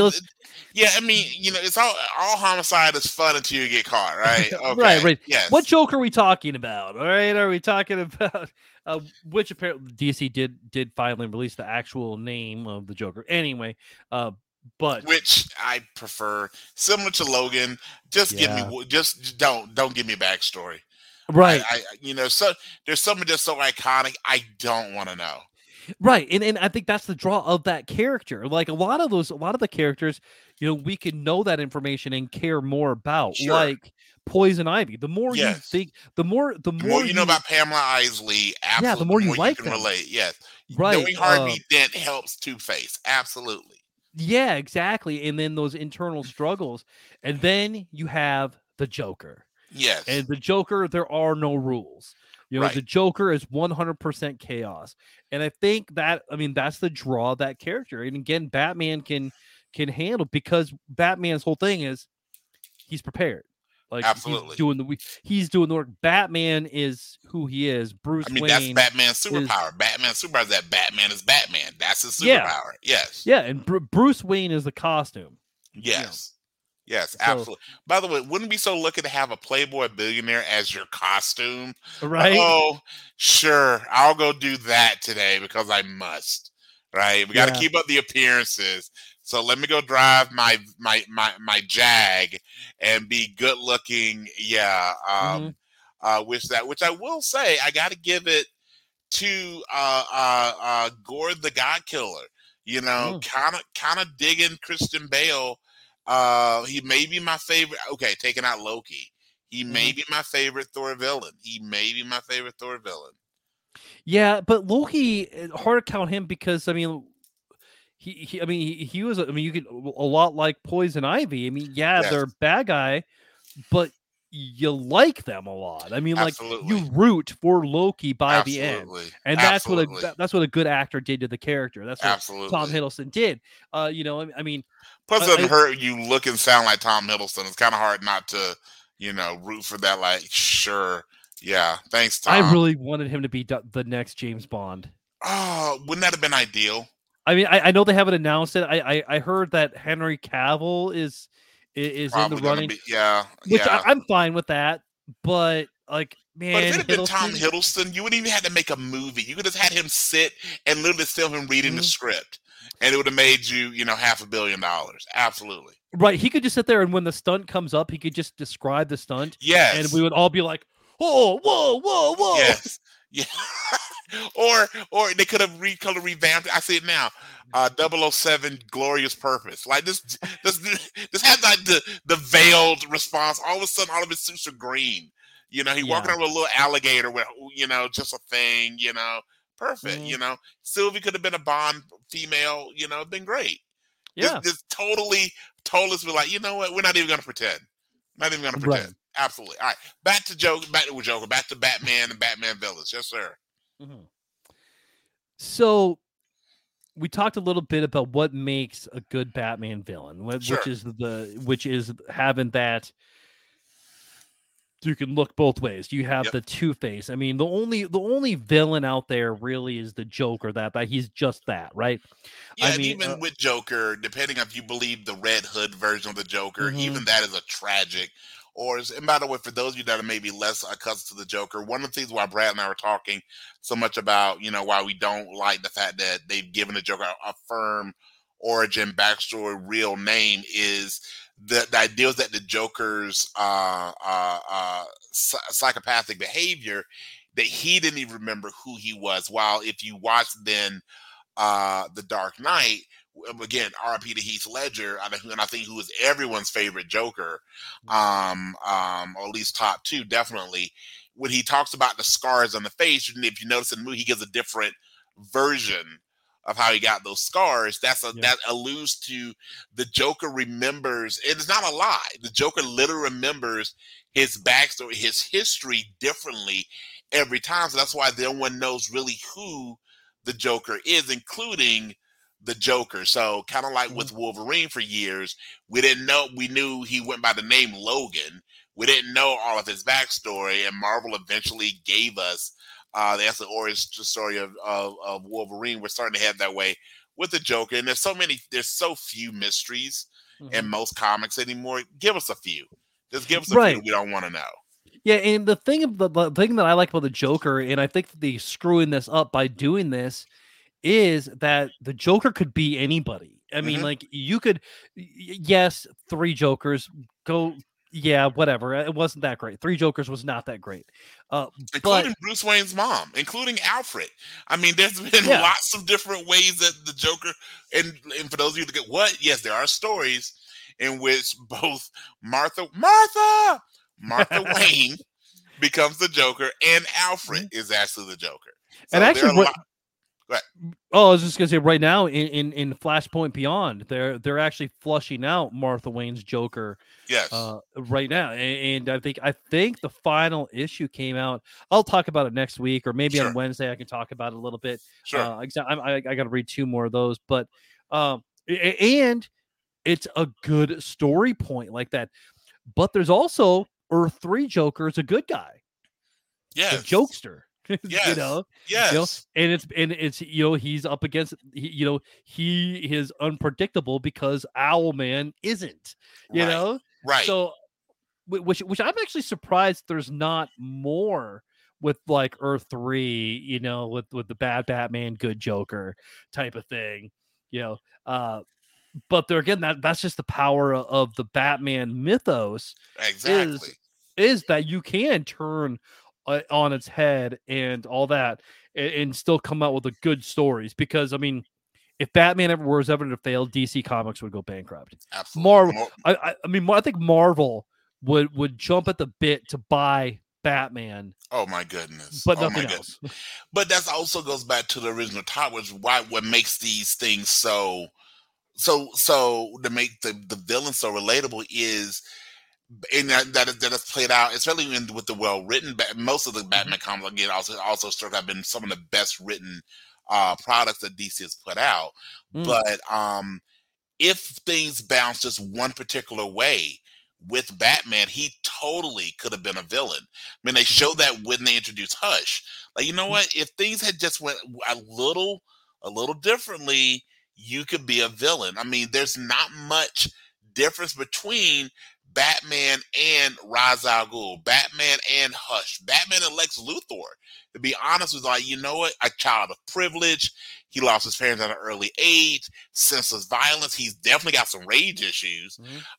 It's all homicide is fun until you get caught, right? Okay. Right. Yes. What Joker are we talking about? All right. Are we talking about which apparently DC did finally release the actual name of the Joker? Anyway, but which I prefer, similar to Logan. Just don't give me a backstory. Right. So there's something just so iconic. I don't want to know. Right. And I think that's the draw of that character. Like a lot of the characters, we can know that information and care more about. Sure. Like Poison Ivy. The more you think, the more you know about Pamela Isley, absolutely. Yeah, the more you like can them. Relate. Yes. Right. Knowing Harvey Dent helps Two-Face. Absolutely. Yeah, exactly. And then those internal struggles. And then you have the Joker. Yes. And the Joker, there are no rules. You know, Right. the Joker is 100% chaos, and I think that that's the draw of that character. And again, Batman can handle, because Batman's whole thing is he's prepared. Like Absolutely. he's doing the work. Batman is who he is. Bruce I mean, Wayne. that's Batman's is- superpower. Batman's superpower is that Batman is Batman. That's his Yeah. superpower. Yes. Yeah, and Bruce Wayne is the costume. Yes. Yes, So- absolutely. By the way, wouldn't it be so lucky to have a Playboy billionaire as your costume? Right? Oh, sure. I'll go do that today because I must. Right? We got to Yeah. keep up the appearances. So let me go drive my Jag and be good looking. Yeah. Which I will say, I got to give it to Gord the God Killer. You know, kind of digging Christian Bale. He may be my favorite. Okay, taking out Loki. He may be my favorite Thor villain. Yeah, but Loki, hard to count him because he was you could a lot like Poison Ivy. Yes. They're a bad guy, but you like them a lot. Absolutely. You root for Loki by the end, Absolutely. and that's what a good actor did to the character. That's what Absolutely. Tom Hiddleston did. Plus, it doesn't hurt you look and sound like Tom Hiddleston. It's kind of hard not to, root for that. Like, sure, yeah, thanks, Tom. I really wanted him to be the next James Bond. Oh, wouldn't that have been ideal? I know they haven't announced it. I heard that Henry Cavill is Probably in the running. Which I'm fine with that, but like, man, but if it had been Tom Hiddleston, you wouldn't even have to make a movie. You could have had him sit and literally film him reading the script, and it would have made you, $500 million. Absolutely. Right. He could just sit there, and when the stunt comes up, he could just describe the stunt. Yes. And we would all be like, "Oh, whoa!" Yes. Yeah. or they could have revamped it. I see it now. 007 Glorious Purpose. Like this had like the veiled response. All of a sudden, all of his suits are green. He walking around with a little alligator with, just a thing. Perfect. Sylvie could have been a Bond female. Been great. Yeah. This totally told us, we're like, you know what? We're not even going to pretend. Right. Absolutely. All right. Back to Joker. Back to Batman and Batman villains. Yes, sir. Mm-hmm. So we talked a little bit about what makes a good Batman villain, which is having that you can look both ways. You have the Two-Face. The only villain out there really is the Joker. That he's just that, right? Yeah, even with Joker, depending if you believe the Red Hood version of the Joker, even that is a tragic. And by the way, for those of you that are maybe less accustomed to the Joker, one of the things why Brad and I were talking so much about, why we don't like the fact that they've given the Joker a firm origin, backstory, real name is the idea that the Joker's psychopathic behavior, that he didn't even remember who he was. While if you watch then The Dark Knight, again, RIP to Heath Ledger, and I think who is everyone's favorite Joker, or at least top two, definitely. When he talks about the scars on the face, and if you notice in the movie, he gives a different version of how he got those scars. That alludes to the Joker remembers, and it's not a lie. The Joker literally remembers his backstory, his history differently every time. So that's why no one knows really who the Joker is, including the Joker. So kind of like with Wolverine for years, we didn't know. We knew he went by the name Logan. We didn't know all of his backstory, and Marvel eventually gave us that's the origin story of Wolverine. We're starting to head that way with the Joker, and there's so few mysteries in most comics anymore. Give us a few. Just give us a few we don't want to know. Yeah, and the thing that I like about the Joker, and I think that they're screwing this up by doing this, is that the Joker could be anybody. Like you could, yes, 3 Jokers go. Yeah, whatever. It wasn't that great. 3 Jokers was not that great. Including Bruce Wayne's mom, including Alfred. There's been lots of different ways that the Joker, and for those of you that get what? Yes, there are stories in which both Martha Wayne becomes the Joker, and Alfred is actually the Joker. So and actually, Right. Oh, I was just gonna say right now in Flashpoint Beyond, they're actually flushing out Martha Wayne's Joker Yes. right now, and I think the final issue came out. I'll talk about it next week, or maybe Sure. on Wednesday I can talk about it a little bit. Sure. I got to read 2 more of those, but and it's a good story point like that. But there's also Earth 3 Joker is a good guy, the Yes. jokester. Yes. You know, Yes. and it's he's up against he is unpredictable because Owlman isn't, you Right. know, Right. so which I'm actually surprised there's not more with like Earth 3, with the bad Batman, good Joker type of thing, but there again, that's just the power of the Batman mythos. Exactly. Is that you can turn on its head and all that, and still come out with the good stories. Because I mean, if Batman was ever to fail, DC Comics would go bankrupt. Absolutely. Marvel, I think Marvel would jump at the bit to buy Batman. Oh my goodness! But nothing else. But that also goes back to the original topic, which is what makes these things so to make the villain so relatable is, and that has played out, especially with the well written. Most of the Batman comics again also have been some of the best written products that DC has put out. But if things bounce just one particular way with Batman, he totally could have been a villain. I mean, they showed that when they introduced Hush. Like, you know what? If things had just went a little differently, you could be a villain. I mean, there's not much difference between Batman and Ra's al Ghul, Batman and Hush, Batman and Lex Luthor. To be honest, was like, you know what? A child of privilege. He lost his parents at an early age. Senseless violence. He's definitely got some rage issues.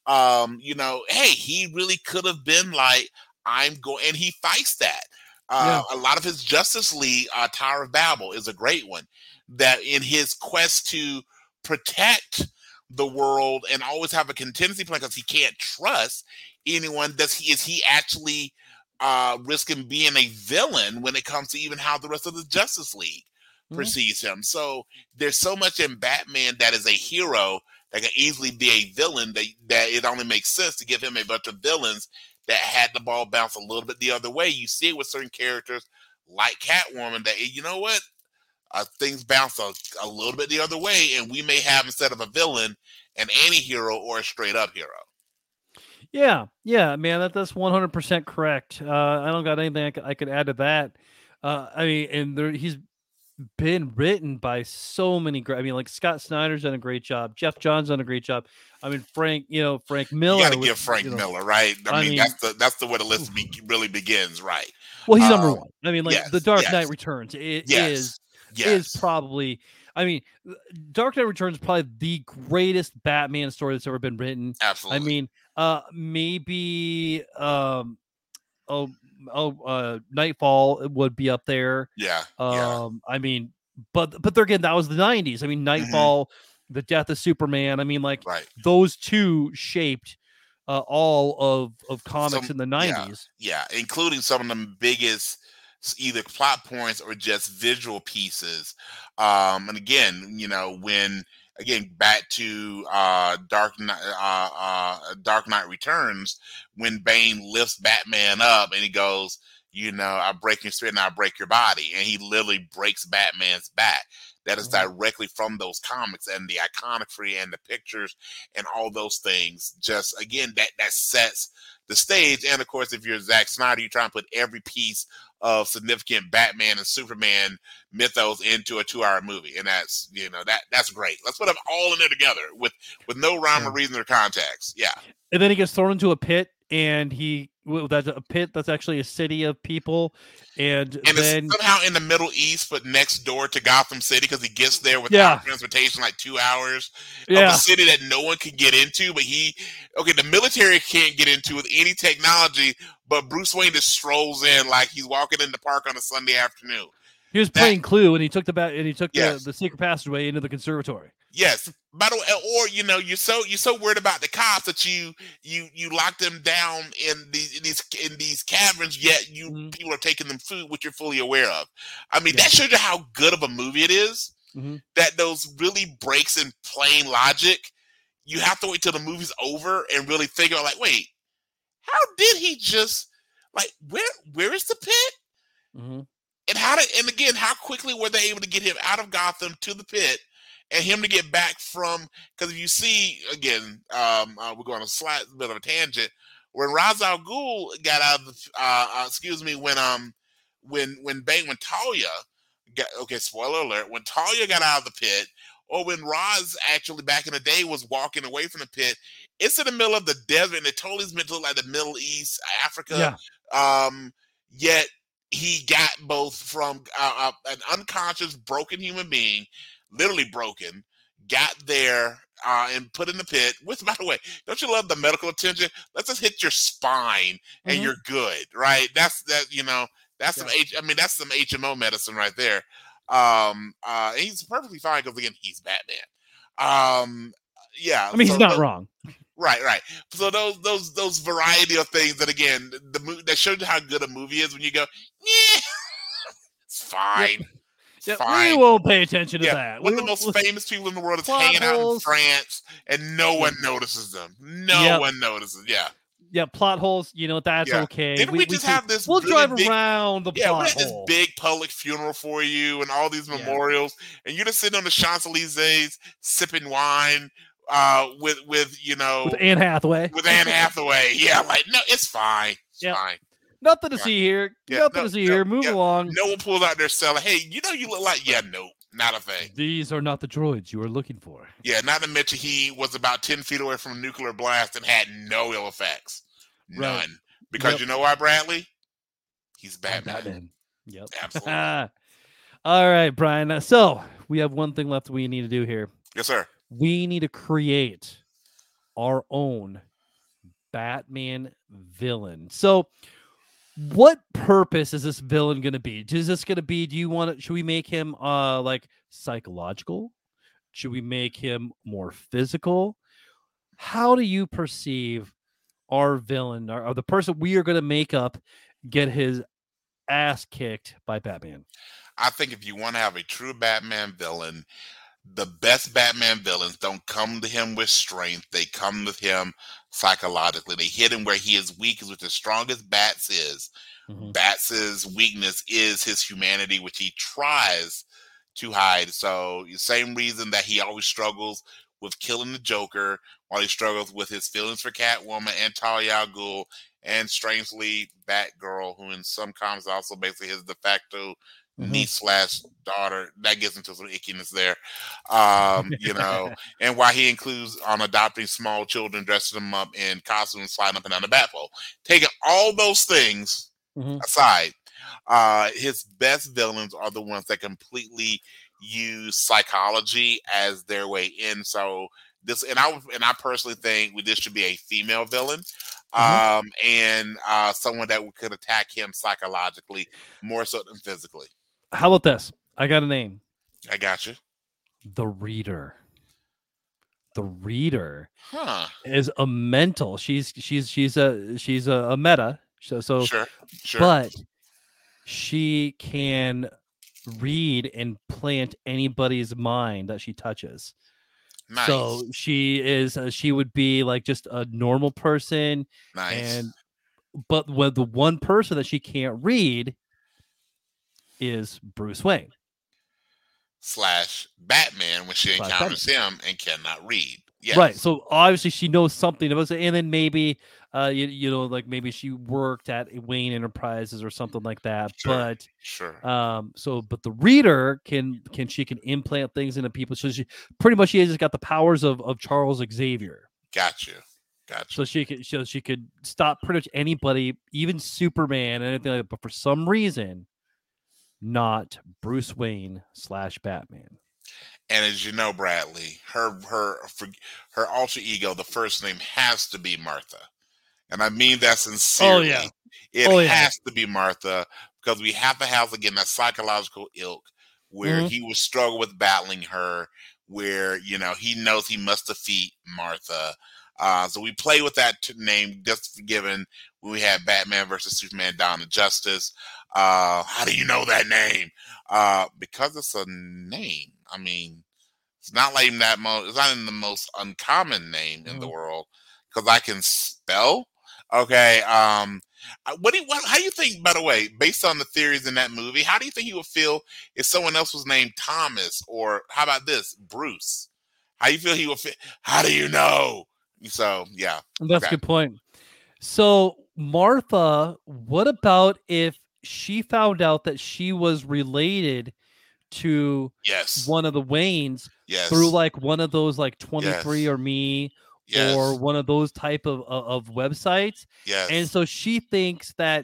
Hey, he really could have been like, and he fights that. A lot of his Justice League, Tower of Babel, is a great one. That in his quest to protect the world and always have a contingency plan because he can't trust anyone, is he actually risking being a villain when it comes to even how the rest of the Justice League perceives him? So there's so much in Batman that is a hero that can easily be a villain that it only makes sense to give him a bunch of villains that had the ball bounce a little bit the other way. You see it with certain characters like Catwoman that, you know what, things bounce a little bit the other way, and we may have, instead of a villain, an anti-hero or a straight-up hero. Yeah, man, that's 100% correct. I don't got anything I could add to that. I mean, and he's been written by so many great. I mean, like Scott Snyder's done a great job. Jeff Johns done a great job. I mean, Frank Miller. You got to give Frank Miller, right? I mean, that's the way the list really begins, right? Well, he's number one. I mean, like The Dark Knight Returns is probably. I mean, Dark Knight Returns is probably the greatest Batman story that's ever been written. Absolutely. I mean, maybe Nightfall would be up there. Yeah. I mean, but there again, that was the 90s. I mean, Nightfall, the death of Superman. I mean, like those two shaped all of comics in the 90s. Yeah, including some of the biggest either plot points or just visual pieces. And again, back to Dark Knight Returns, when Bane lifts Batman up and he goes, I break your spirit and I break your body. And he literally breaks Batman's back. That is directly from those comics, and the iconography and the pictures and all those things. Just, again, that sets the stage. And of course, if you're Zack Snyder, you try and put every piece of significant Batman and Superman mythos into a 2-hour movie. And that's, that's great. Let's put them all in there together with no rhyme or reason or context. Yeah. And then he gets thrown into a pit, and that's a pit that's actually a city of people, and then it's somehow in the Middle East, but next door to Gotham City, because he gets there without transportation, like 2 hours of a city that no one can get into. But the military can't get into with any technology, but Bruce Wayne just strolls in like he's walking in the park on a Sunday afternoon. He was playing Clue, and he took the secret passageway into the conservatory. Yes. By the way, or you're so worried about the cops that you lock them down in these caverns, yet people are taking them food, which you're fully aware of. I mean, that shows you how good of a movie it is. That those really breaks in plain logic, you have to wait till the movie's over and really figure out, like, wait, how did he just, like, where is the pit? And how quickly were they able to get him out of Gotham to the pit and him to get back from, because if you see, again, we're going on a slight bit of a tangent, when Ra's al Ghul got out of the, when Talia got, okay, spoiler alert, when Talia got out of the pit, or when Ra's actually back in the day was walking away from the pit, it's in the middle of the desert, and it totally is meant to look like the Middle East, Africa. Yet he got both from an unconscious, broken human being, literally broken, got there and put in the pit. With, by the way, don't you love the medical attention? Let's just hit your spine and you're good, right? That's that's some that's some HMO medicine right there. And he's perfectly fine because, again, he's Batman. I mean, he's not wrong. Right. So those variety of things that, again, that shows you how good a movie is when you go, yeah, it's fine. We won't pay attention to that. One of the most famous people in the world is hanging out in France, and no one notices them. No one notices. Yeah, plot holes. That's okay. Didn't we just have this? We'll really drive around the plot hole. We had this big public funeral for you, and all these memorials, and you're just sitting on the Champs-Elysees sipping wine. With Anne Hathaway. With Anne Hathaway, like, no, it's fine. It's fine. Nothing to see here. Nothing to see here. Move along. No one pulls out their cell. Hey, you look like, nope, not a thing. These are not the droids you are looking for. Yeah, not to mention he was about 10 feet away from a nuclear blast and had no ill effects. None. Right. Because you know why, Bradley? He's Batman. Yep. Absolutely. All right, Brian. So we have one thing left we need to do here. Yes, sir. We need to create our own Batman villain. So what purpose is this villain going to be? Is this going to be, should we make him like psychological? Should we make him more physical? How do you perceive our villain, or the person we are going to make up, get his ass kicked by Batman? I think if you want to have a true Batman villain, the best Batman villains don't come to him with strength. They come to him psychologically. They hit him where he is weak, which as strong as Bats is. Bats' weakness is his humanity, which he tries to hide. So the same reason that he always struggles with killing the Joker, while he struggles with his feelings for Catwoman and Talia al Ghul, and strangely Batgirl, who in some comics also basically his de facto niece/daughter. That gets into some ickiness there, and why he includes on adopting small children, dressing them up in costumes, sliding up and down the Batpole. Taking all those things aside, his best villains are the ones that completely use psychology as their way in. So this, and I personally think this should be a female villain. And someone that could attack him psychologically more so than physically. How about this? I got a name. I got you. The Reader. The Reader is a mental. She's a meta. So sure. But she can read and plant anybody's mind that she touches. Nice. So she would be like just a normal person. Nice. But when the one person that she can't read is Bruce Wayne / Batman when she encounters him and cannot read. Yes. Right. So obviously she knows something about it, and then maybe like maybe she worked at Wayne Enterprises or something like that. But but the Reader can implant things into people. So she has got the powers of Charles Xavier. Gotcha. So she could stop pretty much anybody, even Superman and anything like that. But for some reason, not Bruce Wayne / Batman. And as you know, Bradley, her alter ego, the first name has to be Martha. And I mean that sincerely. Oh, yeah. It has to be Martha because we have to have, again, that psychological ilk where he will struggle with battling her, where, he knows he must defeat Martha. So we play with that name just given when we had Batman versus Superman: Dawn of Justice. How do you know that name? Because it's a name. I mean, it's not like it's not even the most uncommon name in the world, because I can spell. Okay. How do you think, by the way, based on the theories in that movie, how do you think you would feel if someone else was named Thomas, or how about this, Bruce? How do you feel he would feel? How do you know? So, yeah. That's a good point. So, Martha, what about if she found out that she was related to one of the Waynes through like one of those like 23andMe or one of those type of websites? And so she thinks that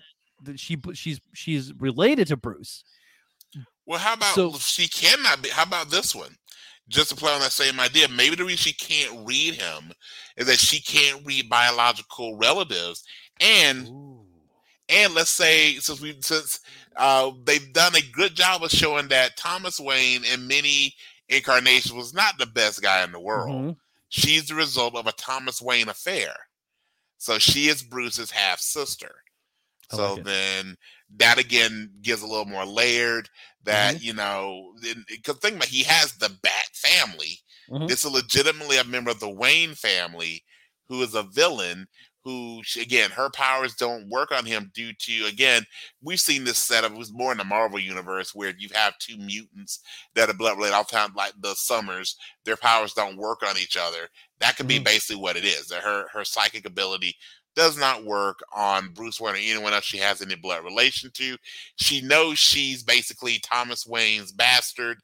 she's related to Bruce. Well, how about she cannot be? How about this one? Just to play on that same idea, maybe the reason she can't read him is that she can't read biological relatives, and let's say since they've done a good job of showing that Thomas Wayne in many incarnations was not the best guy in the world. She's the result of a Thomas Wayne affair, so she is Bruce's half sister. So then that again gives a little more layered. That because think about, he has the Bat family. This is legitimately a member of the Wayne family who is a villain. Who, again, her powers don't work on him due to, again, we've seen this setup. It was more in the Marvel universe where you have two mutants that are blood related all the time, like the Summers. Their powers don't work on each other. That could be basically what it is. That her psychic ability does not work on Bruce Wayne or anyone else she has any blood relation to. She knows she's basically Thomas Wayne's bastard.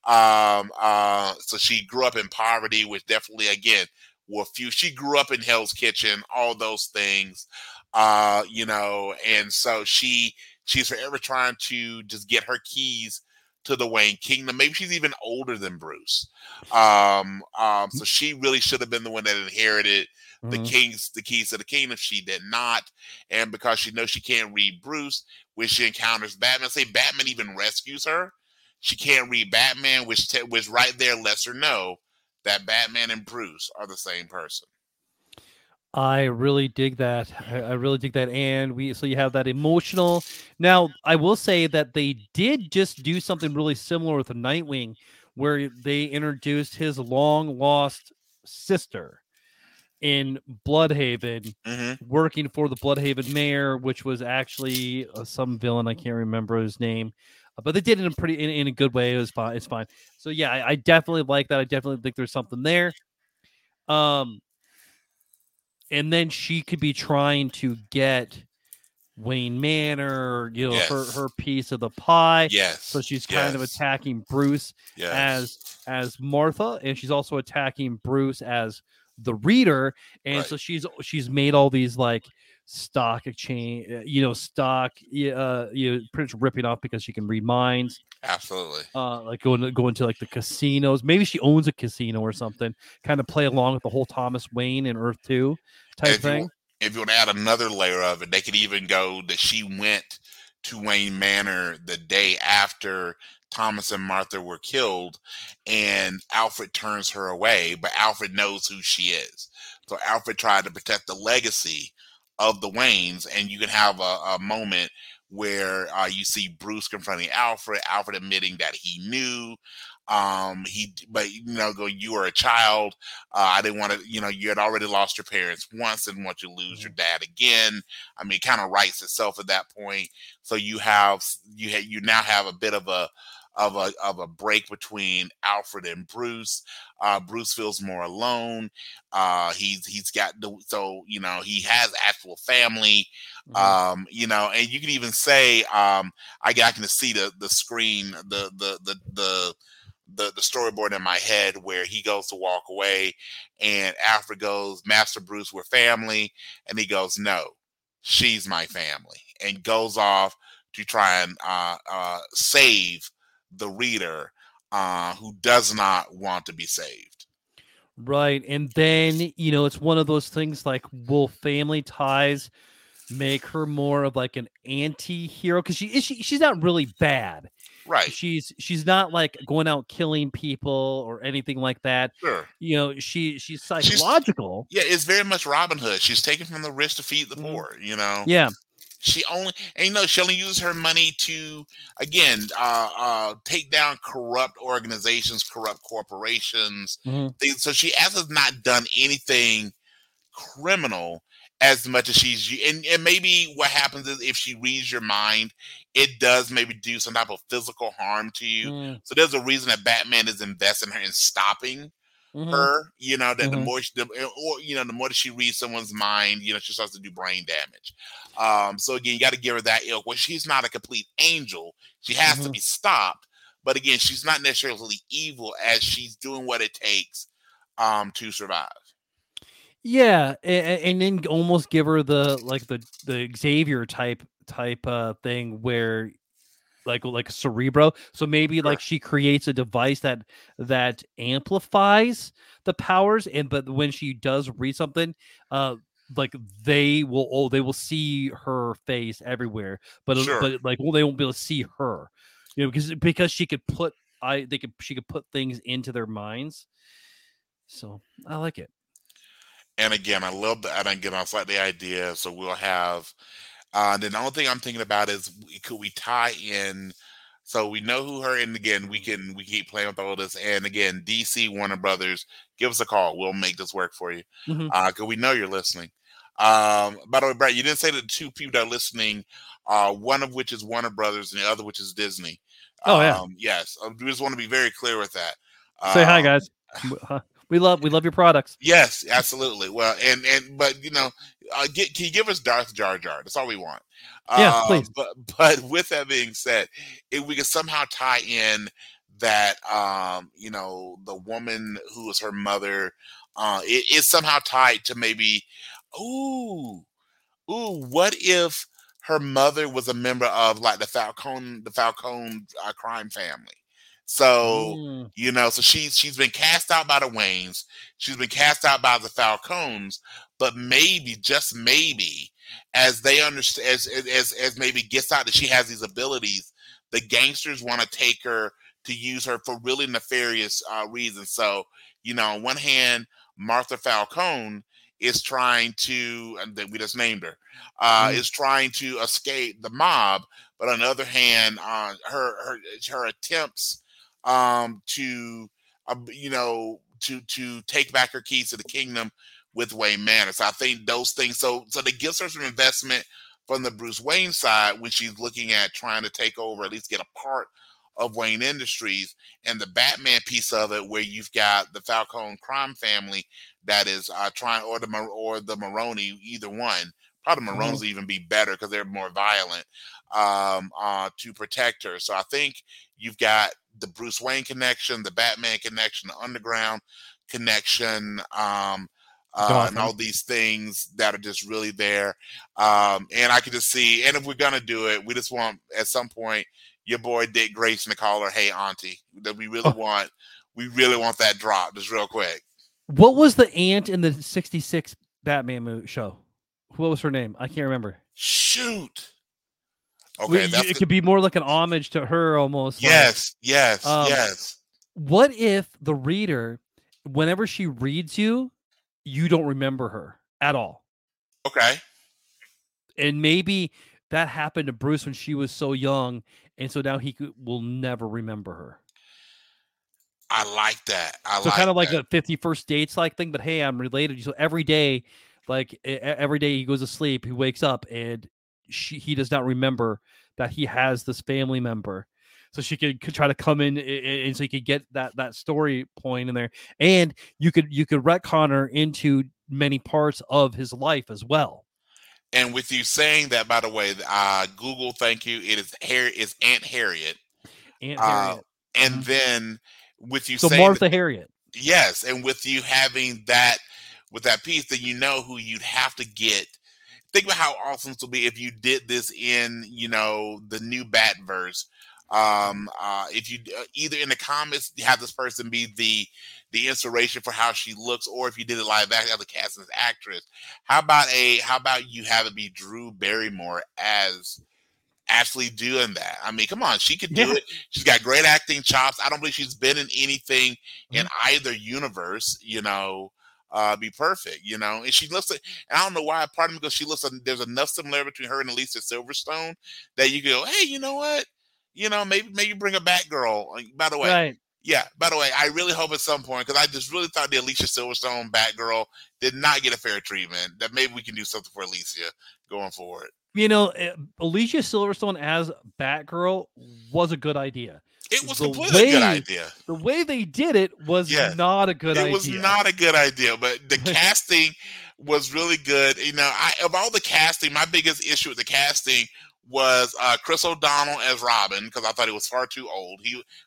So she grew up in poverty, which definitely, again, she grew up in Hell's Kitchen, all those things, and so she's forever trying to just get her keys to the Wayne Kingdom. Maybe she's even older than Bruce. So she really should have been the one that inherited the keys to the kingdom. She did not. And because she knows she can't read Bruce, when she encounters Batman, say Batman even rescues her, she can't read Batman, which right there lets her know that Batman and Bruce are the same person. I really dig that. I really dig that. And so you have that emotional. Now, I will say that they did just do something really similar with the Nightwing, where they introduced his long lost sister in Bloodhaven, working for the Bloodhaven mayor, which was actually some villain. I can't remember his name. But they did it in a good way. It was fine. It's fine. So yeah, I definitely like that. I definitely think there's something there. And then she could be trying to get Wayne Manor, her piece of the pie. So she's kind of attacking Bruce as Martha, and she's also attacking Bruce as the reader. And so she's made all these like stock exchange, pretty much ripping off because she can read minds. Absolutely. Like going to like the casinos. Maybe she owns a casino or something. Kind of play along with the whole Thomas Wayne and Earth 2 type thing. If you want to add another layer of it, they could even go that she went to Wayne Manor the day after Thomas and Martha were killed, and Alfred turns her away, but Alfred knows who she is. So Alfred tried to protect the legacy of the Waynes, and you can have a moment where you see Bruce confronting Alfred admitting that he knew. You were a child. I didn't want to, you had already lost your parents once and want you to lose your dad again. I mean, it kind of writes itself at that point. So you now have a bit of a break between Alfred and Bruce. Bruce feels more alone. He has actual family. And you can even say, I can see the screen, the storyboard in my head where he goes to walk away and Alfred goes, Master Bruce, we're family. And he goes, no, she's my family, and goes off to try and save the reader who does not want to be saved. Right. And then, it's one of those things like, will family ties make her more of like an anti-hero because she's not really bad. Right. She's not like going out killing people or anything like that. Sure. You know, she's psychological. Yeah, it's very much Robin Hood. She's taking from the rich to feed the Mhm. poor, you know. Yeah. She only uses her money to, again, take down corrupt organizations, corrupt corporations. Mhm. So she has not done anything criminal as much as and maybe what happens is if she reads your mind, it does maybe do some type of physical harm to you. Mm. So there's a reason that Batman is investing her in stopping Mhm. her, you know, that the Mhm. more the more that she reads someone's mind, you know, she starts to do brain damage. So again, you got to give her that ilk. Well, she's not a complete angel. She has to Mhm. be stopped. But again, she's not necessarily evil as she's doing what it takes to survive. Yeah, and then almost give her the Xavier type thing where like Cerebro. So maybe Sure. like she creates a device that amplifies the powers, but when she does read something, like they will see her face everywhere, Sure. but like they won't be able to see her, you know, because she could put she could put things into their minds. So I like it. And again, I love that. And again, I like the idea. So we'll have. Then the only thing I'm thinking about is could we tie in? So we know who her, and again, we keep playing with all this. And again, DC Warner Brothers, give us a call. We'll make this work for you. Mhm. Because we know you're listening. By the way, Brad, you didn't say that the two people that are listening, one of which is Warner Brothers and the other which is Disney. Oh yeah. Yes, we just want to be very clear with that. Say hi, Um, guys. We love your products. Yes, absolutely. Well, but you know, can you give us Darth Jar Jar? That's all we want. Yeah, please. But with that being said, if we could somehow tie in that, you know, the woman who is her mother, it is somehow tied to maybe, ooh, what if her mother was a member of like the Falcone crime family? So Mm. you know, so she's been cast out by the Waynes, she's been cast out by the Falcones, but maybe, just maybe, as they understand, as maybe gets out that she has these abilities, the gangsters want to take her to use her for really nefarious reasons. So you know, on one hand, Martha Falcone is trying to, and we just named her, Mm. is trying to escape the mob, but on the other hand, her attempts to you know, to take back her keys to the kingdom with Wayne Manor. So I think those things. So that gives her some investment from the Bruce Wayne side when she's looking at trying to take over, at least get a part of Wayne Industries, and the Batman piece of it, where you've got the Falcone crime family that is trying, or the Maroni, either one. Probably Maronis will even be better because they're more violent, to protect her. So I think you've got the Bruce Wayne connection, the Batman connection, the Underground connection, and Gotham. all these things that are just really there. And I can just see, and if we're gonna do it, we just want at some point your boy Dick Grayson to call her "Hey Auntie." That we really want that drop just real quick. What was the aunt in the '66 Batman movie show? What was her name? I can't remember. Shoot. Okay, it could be more like an homage to her, almost. Yes, yes. What if the reader, whenever she reads you, you don't remember her at all? Okay. And maybe that happened to Bruce when she was so young, and so now he will never remember her. I like that. So kind of like a 51st Dates like thing, but hey, I'm related. So every day he goes to sleep, he wakes up, and he does not remember that he has this family member. So she could try to come in, and so you could get that story point in there, and you could retcon her into many parts of his life as well. And with you saying that, by the way, Google, thank you. It's Aunt Harriet. Aunt Harriet. And then with you so saying Martha Harriet. Yes, and with you having that with that piece, then you know who you'd have to get. Think about how awesome it would be if you did this in, you know, the new Batverse, If you either in the comments have this person be the inspiration for how she looks, or if you did it live action as a casting as actress, how about you have it be Drew Barrymore as actually doing that? I mean, come on, she could do Yeah. it. She's got great acting chops. I don't believe she's been in anything in Mhm. either universe, be perfect, and she looks like, and I don't know why, part of me goes, she looks like there's enough similarity between her and Alicia Silverstone that you go, hey, you know what? Maybe bring a Batgirl. By the way, Right. yeah, by the way, I really hope at some point, because I just really thought the Alicia Silverstone Batgirl did not get a fair treatment, that maybe we can do something for Alicia going forward. Alicia Silverstone as Batgirl was a good idea. It was The completely a good way idea. the way they did it was Yeah. not a good It idea. was not a good idea, but the casting was really good. Of all the casting, my biggest issue with the casting was Chris O'Donnell as Robin, because I thought he was far too old.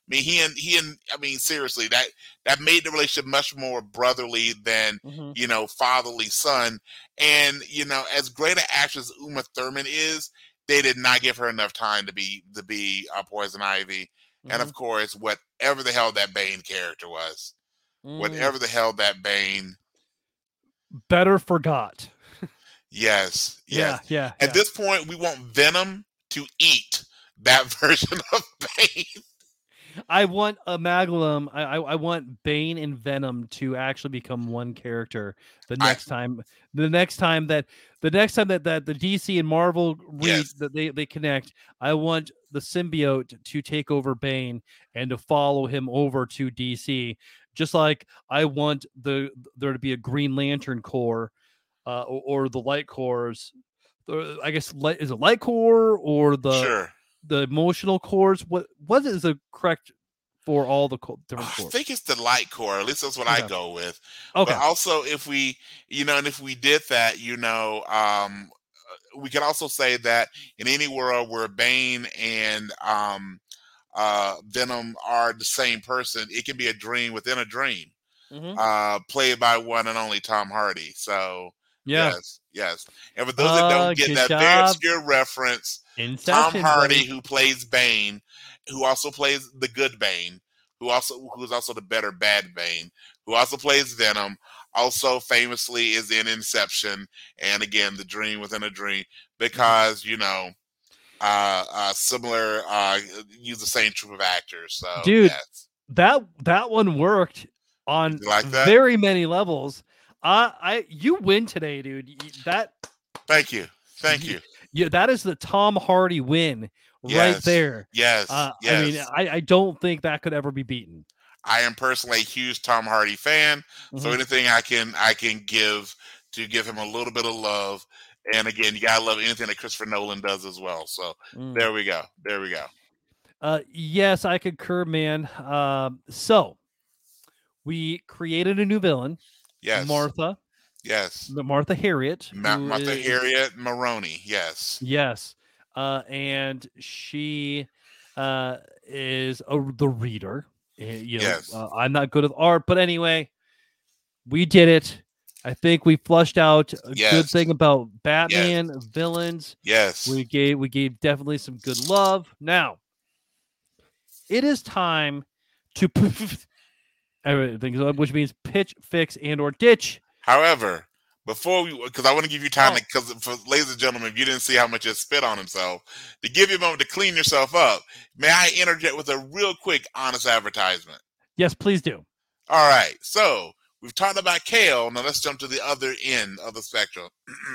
Seriously, that made the relationship much more brotherly than Mhm. fatherly son. And as great an actress Uma Thurman is, they did not give her enough time to be Poison Ivy. And of Mhm. course, whatever the hell that Bane character was. Mm. Whatever the hell that Bane. Better forgot. Yes. Yeah. At this point, we want Venom to eat that version of Bane. I want Amalgam. I want Bane and Venom to actually become one character. The next time that the DC and Marvel Yes. that they connect, I want the symbiote to take over Bane and to follow him over to DC. Just like I want there to be a Green Lantern Corps, or the Light Corps. I guess is it Light Corps or Sure. the emotional cores? What is the correct for all the different I cores? think it's the Light Core. At least that's what I go with. Okay. But also, if we, and if we did that, we could also say that in any world where Bane and Venom are the same person, it can be a dream within a dream. Played by one and only Tom Hardy. So Yeah. yes. And for those that don't get Good that job. very obscure reference, Inception, Tom Hardy, buddy. who plays Bane, who also plays the good Bane, who's also the better bad Bane, who also plays Venom, also famously is in Inception, and again, The Dream Within a Dream, because similar, use the same troupe of actors. So dude, yes. that one worked on very many levels. You win today, dude. Thank you. Yeah, that is the Tom Hardy win right there. Yes. I mean, I don't think that could ever be beaten. I am personally a huge Tom Hardy fan, so anything I can give him a little bit of love. And again, you gotta love anything that Christopher Nolan does as well. So there we go. Yes, I concur, man. So we created a new villain. Yes. Martha. Yes. Martha Harriet. Martha Harriet Maroney. Yes. Yes. And she is the reader. Yes. I'm not good at art, but anyway, we did it. I think we flushed out a good thing about Batman villains. Yes. We gave definitely some good love. Now, it is time to everything, which means pitch, fix, and or ditch. However, because I want to give you time, because for ladies and gentlemen, if you didn't see how much he spit on himself, to give you a moment to clean yourself up, may I interject with a real quick, honest advertisement? Yes, please do. All right. So we've talked about kale. Now let's jump to the other end of the spectrum.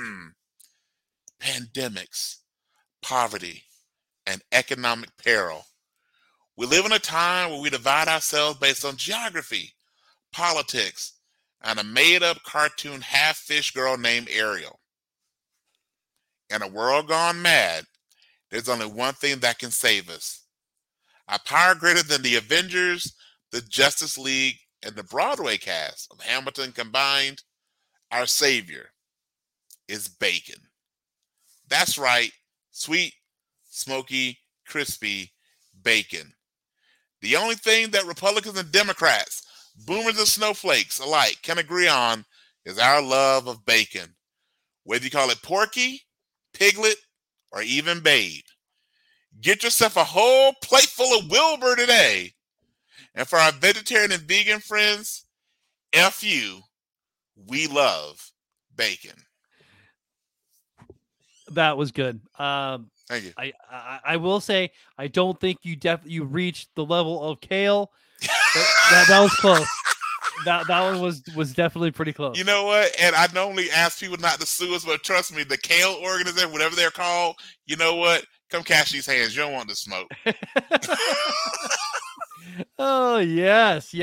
Pandemics, poverty, and economic peril. We live in a time where we divide ourselves based on geography, politics, and a made-up cartoon half-fish girl named Ariel. In a world gone mad, there's only one thing that can save us. A power greater than the Avengers, the Justice League, and the Broadway cast of Hamilton combined, our savior is bacon. That's right, sweet, smoky, crispy bacon. The only thing that Republicans and Democrats, boomers and snowflakes alike can agree on is our love of bacon. Whether you call it Porky, Piglet, or even Babe. Get yourself a whole plate full of Wilbur today. And for our vegetarian and vegan friends, F you. We love bacon. That was good. Thank you. I will say I don't think you reached the level of Kale. That was close. That one was definitely pretty close. You know what? And I normally ask people not to sue us, but trust me, the Kale organization, whatever they're called, you know what? Come cash these hands. You don't want to smoke. Oh, yes.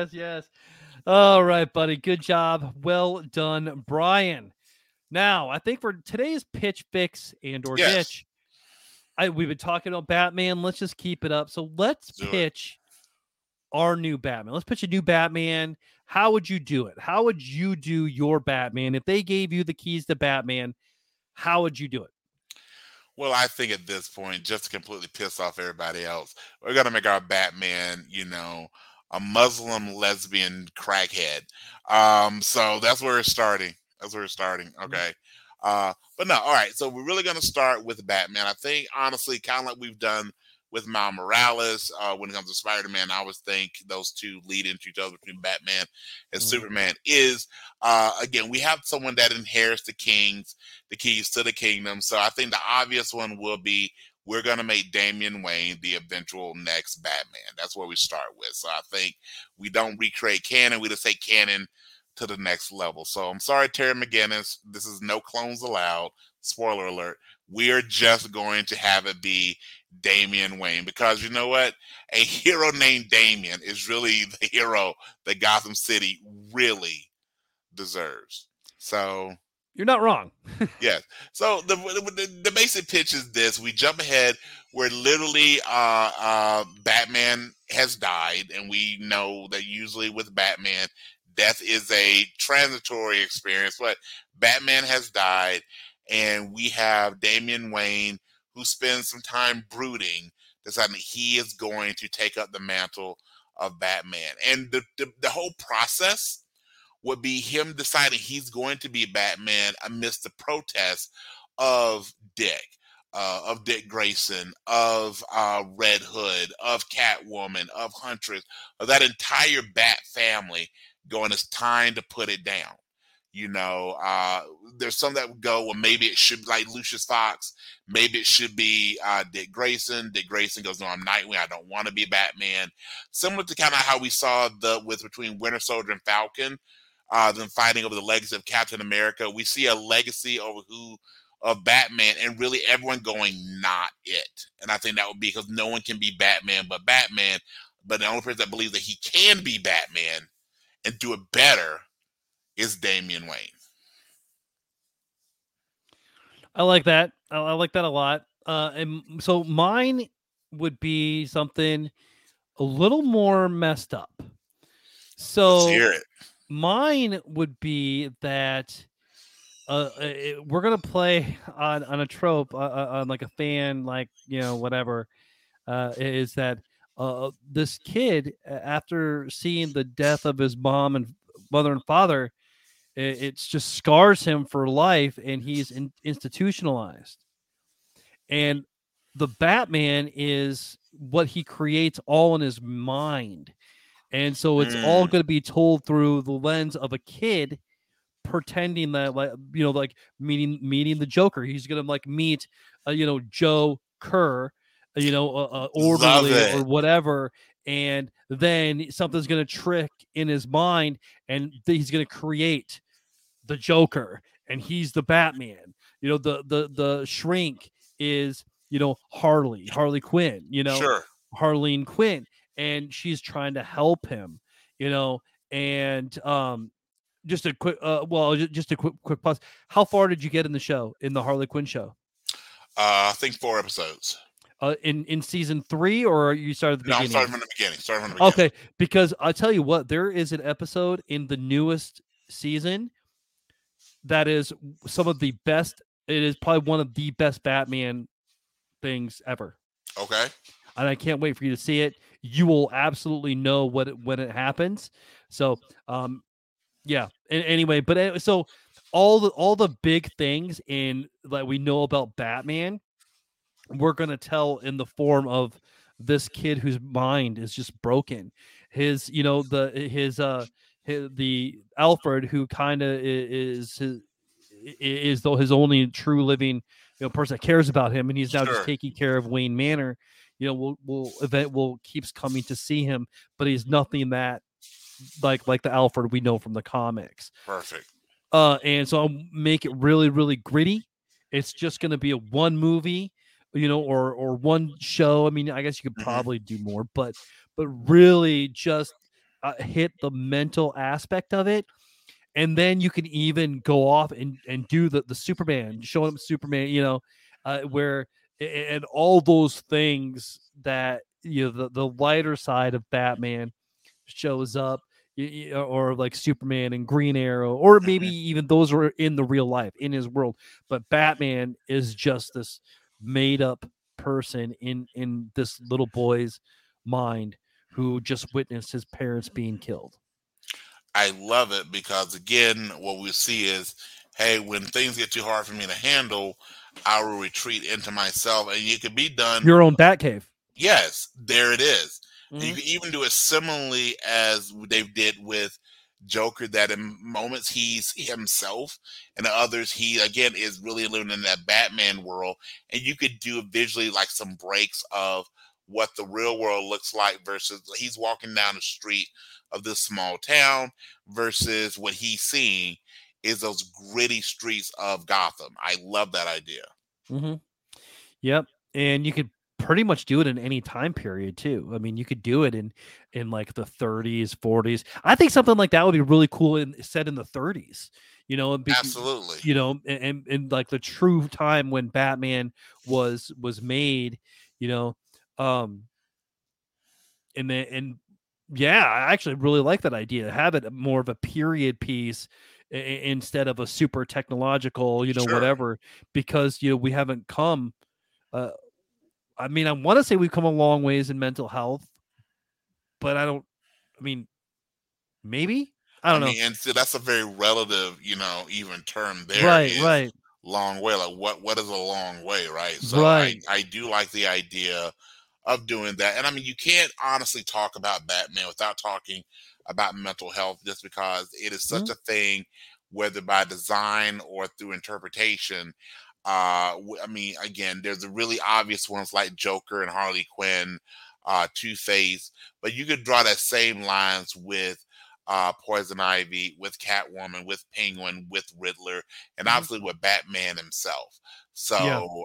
All right, buddy. Good job. Well done, Brian. Now, I think for today's pitch, fix, and or ditch, we've been talking about Batman. Let's just keep it up. So let's pitch our new Batman. Let's pitch a new Batman. How would you do it? How would you do your Batman? If they gave you the keys to Batman, how would you do it? Well, I think at this point, just to completely piss off everybody else, we're going to make our Batman, a Muslim lesbian crackhead. So that's where we're starting. Okay. But no, all right. So we're really going to start with Batman. I think, honestly, kind of like we've done with Miles Morales, when it comes to Spider-Man, I always think those two lead into each other between Batman and Superman is, again, we have someone that inherits the keys to the kingdom. So I think the obvious one will be we're going to make Damian Wayne the eventual next Batman. That's where we start with. So I think we don't recreate canon. We just take canon to the next level. So I'm sorry, Terry McGinnis. This is no clones allowed. Spoiler alert. We're just going to have it be Damian Wayne, because you know what? A hero named Damian is really the hero that Gotham City really deserves. So you're not wrong. Yes. So the basic pitch is this: we jump ahead where literally Batman has died, and we know that usually with Batman, death is a transitory experience, but Batman has died, and we have Damian Wayne, who spends some time brooding, deciding that he is going to take up the mantle of Batman. And the whole process would be him deciding he's going to be Batman amidst the protests of Dick Grayson, of Red Hood, of Catwoman, of Huntress, of that entire Bat family going, it's time to put it down. There's some that would go, well, maybe it should be like Lucius Fox. Maybe it should be Dick Grayson. Dick Grayson goes, no, I'm Nightwing. I don't want to be Batman. Similar to kind of how we saw between Winter Soldier and Falcon, them fighting over the legacy of Captain America. We see a legacy of Batman, and really everyone going, not it. And I think that would be because no one can be Batman but Batman. But the only person that believes that he can be Batman and do it better is Damian Wayne. I like that. I like that a lot. And so mine would be something a little more messed up. So let's hear it. Mine would be that we're gonna play on a trope, on like a fan, like whatever. Is that this kid, after seeing the death of his mom and mother and father, it's just scars him for life, and he's institutionalized. And the Batman is what he creates all in his mind. And so it's all going to be told through the lens of a kid pretending that, like meeting the Joker. He's going to meet, Joe Kerr, orderly or whatever. And then something's going to trick in his mind, and he's going to create the Joker, and he's the Batman. The shrink is, Harley Quinn, Sure. Harleen Quinn, and she's trying to help him, and just a quick quick pause. How far did you get in the Harley Quinn show? I think 4 episodes. In season 3, or you started at the beginning? I'm starting from the beginning. Okay, because I'll tell you what, there is an episode in the newest season that is some of the best. It is probably one of the best Batman things ever. Okay. And I can't wait for you to see it. You will absolutely know when it happens. So, yeah. Anyway, but so all the big things in that we know about Batman we're going to tell in the form of this kid whose mind is just broken. His, you know, the Alfred, who kind of is though his only true living, you know, person that cares about him, and he's now just Sure. taking care of Wayne Manor. You know, will keeps coming to see him, but he's nothing that like the Alfred we know from the comics. Perfect. And so I'll make it really, really gritty. It's just going to be a one movie, you know, or one show. I mean, I guess you could probably do more, but really just hit the mental aspect of it. And then you can even go off and do the Superman, showing up Superman, you know, where and all those things that, you know, the lighter side of Batman shows up, or like Superman and Green Arrow, or maybe even those are in the real life in his world. But Batman is just this made up person in this little boy's mind who just witnessed his parents being killed. I love it because, again, what we see is, hey, when things get too hard for me to handle, I will retreat into myself, and you could be done. Your own Batcave. Yes, there it is. And you Mhm. can even do it similarly as they did with Joker, that in moments he's himself, and in others he again is really living in that Batman world. And you could do visually like some breaks of what the real world looks like versus he's walking down the street of this small town versus what he's seeing is those gritty streets of Gotham. I love that idea. Mm-hmm. Yep. And you could pretty much do it in any time period too. I mean, you could do it in like the 30s, 40s. I think something like that would be really cool and set in the 30s. You know, Absolutely. you know, and like the true time when Batman was made. You know, and then yeah, I actually really like that idea. Have it more of a period piece instead of a super technological, you know, Sure. whatever, because you know we haven't come. I mean, I want to say we've come a long ways in mental health, but I don't. I mean, maybe I don't know. And so that's a very relative, even term there Right, is right, long way. Like what is a long way, right? So right. I do like the idea of doing that. And I mean, you can't honestly talk about Batman without talking about mental health, just because it is such Mhm. a thing, whether by design or through interpretation. I mean, again, there's the really obvious ones like Joker and Harley Quinn, Two Face, but you could draw that same lines with Poison Ivy, with Catwoman, with Penguin, with Riddler, and Mhm. obviously with Batman himself. Yeah. So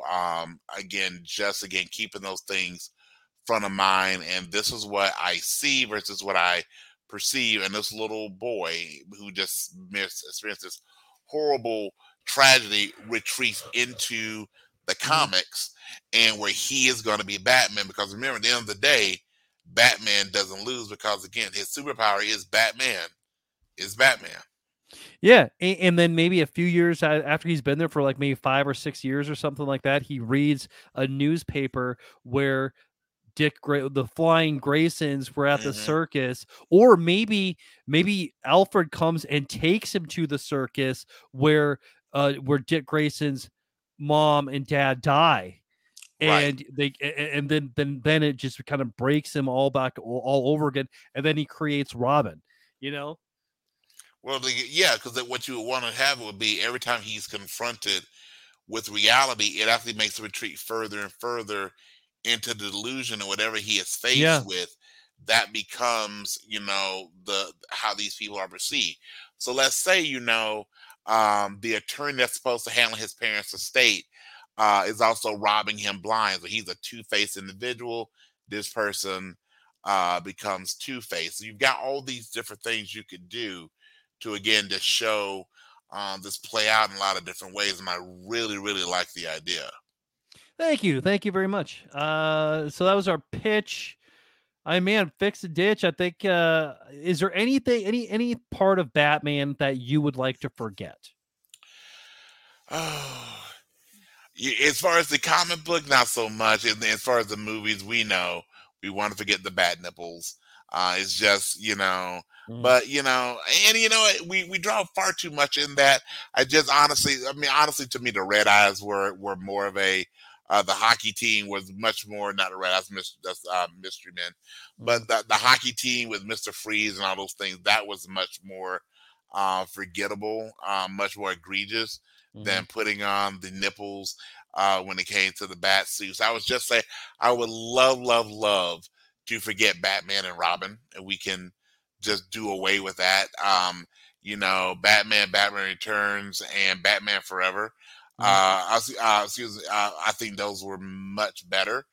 again, keeping those things front of mind, and this is what I see versus what I perceive, and this little boy who just experienced this horrible tragedy retreats into the Mhm. comics, and where he is going to be Batman. Because remember, at the end of the day, Batman doesn't lose, because again, his superpower is Batman. Is Batman. Yeah, and then maybe a few years after he's been there for like maybe 5 or 6 years or something like that, he reads a newspaper where the Flying Graysons were at the Hmm. circus, or maybe Alfred comes and takes him to the circus where Dick Grayson's mom and dad die, Right. and and then it just kind of breaks him all back all over again, and then he creates Robin. You know. Well, yeah, because what you would want to have would be every time he's confronted with reality, it actually makes him retreat further and further into the delusion, or whatever he is faced Yeah. with. That becomes, the how these people are perceived. So let's say, the attorney that's supposed to handle his parents' estate is also robbing him blind. So he's a two-faced individual. This person becomes two-faced. So you've got all these different things you could do to, again, to show this play out in a lot of different ways, and I really, really like the idea. Thank you very much. So that was our pitch. I man, fix the ditch. I think. Is there anything, any part of Batman that you would like to forget? Oh, as far as the comic book, not so much. And as far as the movies, we know we want to forget the bat nipples. It's just, Mhm. but and we draw far too much in that. I just honestly, to me, the red eyes were more of a The hockey team was much more not a red. That's Mystery Men, but the hockey team with Mr. Freeze and all those things, that was much more forgettable, much more egregious than putting on the nipples when it came to the bat suits. I was just saying, I would love to forget Batman and Robin, and we can just do away with that. Batman Returns, and Batman Forever. I think those were much better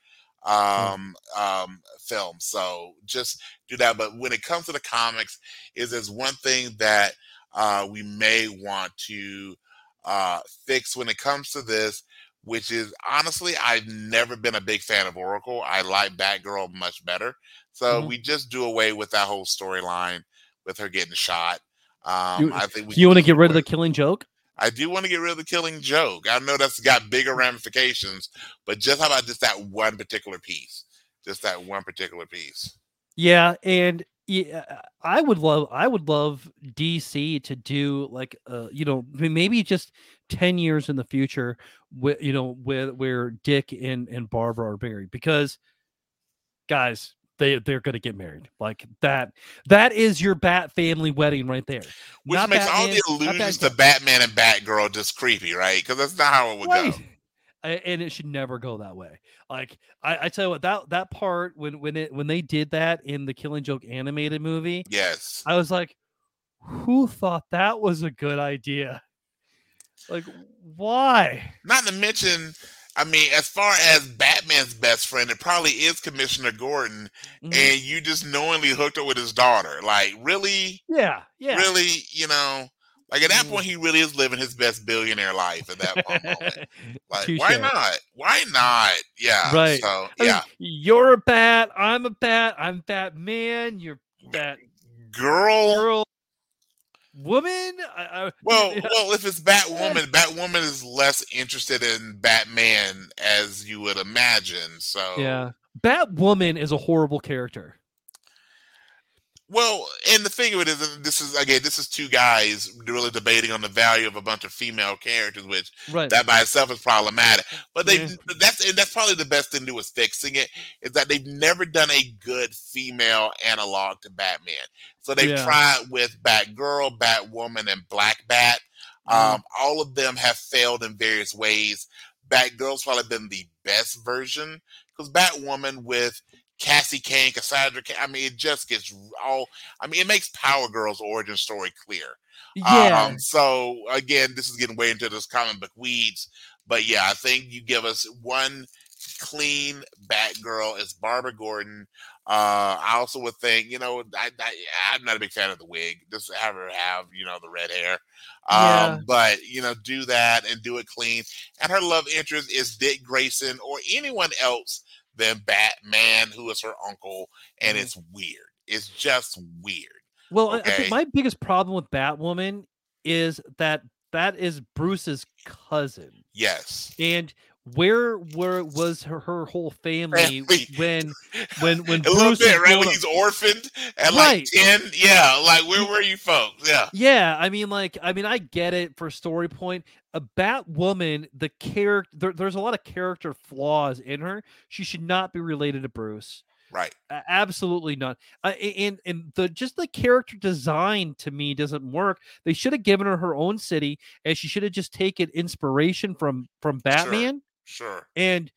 films. So just do that. But when it comes to the comics, there's one thing that we may want to fix when it comes to this, which is, honestly, I've never been a big fan of Oracle. I like Batgirl much better. So we just do away with that whole storyline with her getting shot. I think you want to get rid of the Killing Joke? I do want to get rid of the Killing Joke. I know that's got bigger ramifications, but just how about just that one particular piece? Just that one particular piece. Yeah, and I would love DC to do like maybe just 10 years in the future where Dick and Barbara are married, because guys, they're going to get married. Like that is your Bat family wedding right there. Which not makes Batman, all the allusions to Batman and Batgirl just creepy, right? Because that's not how it would go. And it should never go that way. Like I tell you what, that part when they did that in the Killing Joke animated movie, yes, I was like, who thought that was a good idea? Like, why? Not to mention, I mean, as far as Batman's best friend, it probably is Commissioner Gordon, and you just knowingly hooked up with his daughter. Like, really? Yeah. Really, like at that point, he really is living his best billionaire life at that moment. Like, why not? Why not? Yeah. Right. So, I mean, you're a Bat. I'm a Bat. I'm Batman. You're Bat girl. Woman. Well, if it's Batwoman is less interested in Batman as you would imagine. So yeah, Batwoman is a horrible character. Well, and the thing of it is, this is two guys really debating on the value of a bunch of female characters, which that by itself is problematic. But that's probably the best thing to do with fixing it, is that they've never done a good female analog to Batman. So they've tried with Batgirl, Batwoman, and Black Bat. All of them have failed in various ways. Batgirl's probably been the best version, because Batwoman with Cassie Kane, Cassandra Kane, I mean, it just gets it makes Power Girl's origin story clear. Yeah. So again, this is getting way into this comic book weeds, but yeah, I think you give us one clean Batgirl as Barbara Gordon. I also would think, I'm not a big fan of the wig. Just have her have, the red hair. But, do that and do it clean. And her love interest is Dick Grayson or anyone else than Batman, who is her uncle, and it's weird. It's just weird. Well, okay? I think my biggest problem with Batwoman is that is Bruce's cousin. Yes. And where was her whole family when a Bruce little bit, right? When he's orphaned at like 10? Yeah, like where were you folks? Yeah. Yeah, I mean, I get it for story point. A Batwoman, the character, there's a lot of character flaws in her. She should not be related to Bruce. Right. Absolutely not. And the character design to me doesn't work. They should have given her own city, and she should have just taken inspiration from Batman. Sure. And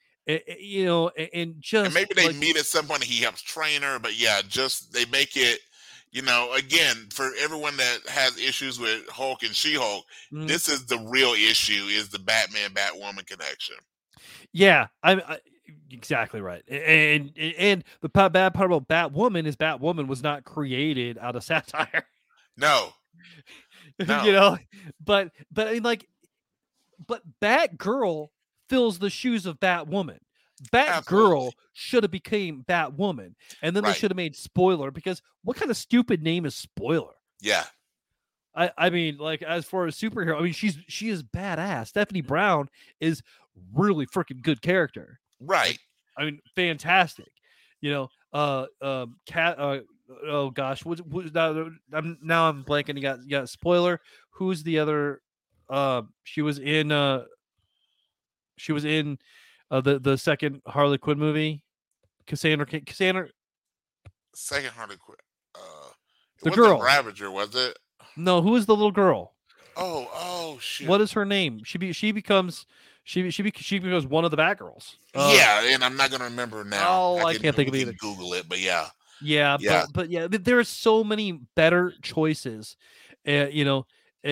and just and maybe they meet at some point and he helps train her, but yeah, just they make it, again, for everyone that has issues with Hulk and She-Hulk, this is the real issue, is the Batman-Batwoman connection. Yeah, I'm exactly right. And the bad part about Batwoman is Batwoman was not created out of satire. No. But I mean, but Batgirl fills the shoes of Batwoman. Batgirl should have became Batwoman, and then they should have made Spoiler, because what kind of stupid name is Spoiler? Yeah. I mean, like, as far as superhero, I mean, she is badass. Stephanie Brown is really freaking good character. Right. I mean, fantastic. Oh gosh, what I'm blanking. You got Spoiler. Who's the other? She was in The second Harley Quinn movie, Cassandra. Second Harley Quinn. The wasn't girl. Ravager, was it? No, who is the little girl? Oh shit. What is her name? She becomes one of the Batgirls. Yeah, and I'm not gonna remember now. I can't think of it either. Google it, but yeah. Yeah. But yeah, there are so many better choices. And you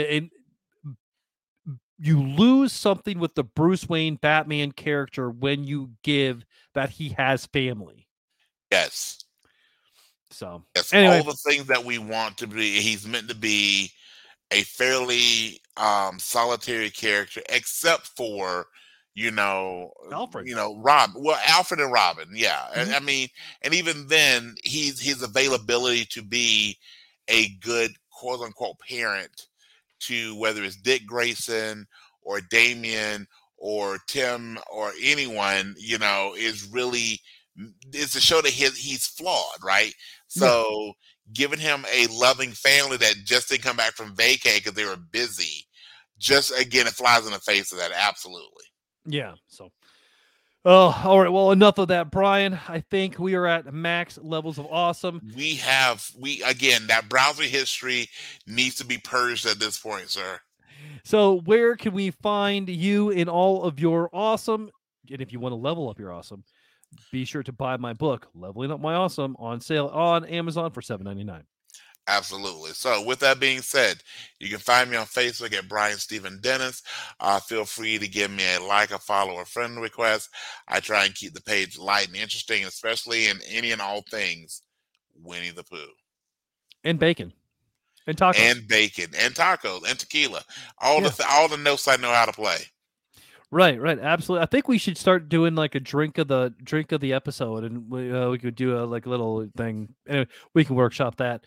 lose something with the Bruce Wayne Batman character when you give that he has family. Yes. So yes, anyway. all the things that we want to be, he's meant to be a fairly solitary character, except for Alfred. Alfred and Robin, yeah. Mm-hmm. I mean, and even then, his availability to be a good quote unquote parent to whether it's Dick Grayson or Damian or Tim or anyone, is really. It's to show that he's flawed, right? So giving him a loving family that just didn't come back from vacay because they were busy, just again, it flies in the face of that. Absolutely. Yeah. So, all right. Well, enough of that, Brian. I think we are at max levels of awesome. That browser history needs to be purged at this point, sir. So where can we find you in all of your awesome? And if you want to level up your awesome, be sure to buy my book, Leveling Up My Awesome, on sale on Amazon for $7.99. Absolutely. So with that being said, you can find me on Facebook at Brian Stephen Dennis. Feel free to give me a like, a follow, or friend request. I try and keep the page light and interesting, especially in any and all things Winnie the Pooh. And bacon. And tacos. And bacon. And tacos. And tequila. All the notes I know how to play. Right, absolutely. I think we should start doing like a drink of the episode, and we could do a little thing. Anyway, we can workshop that.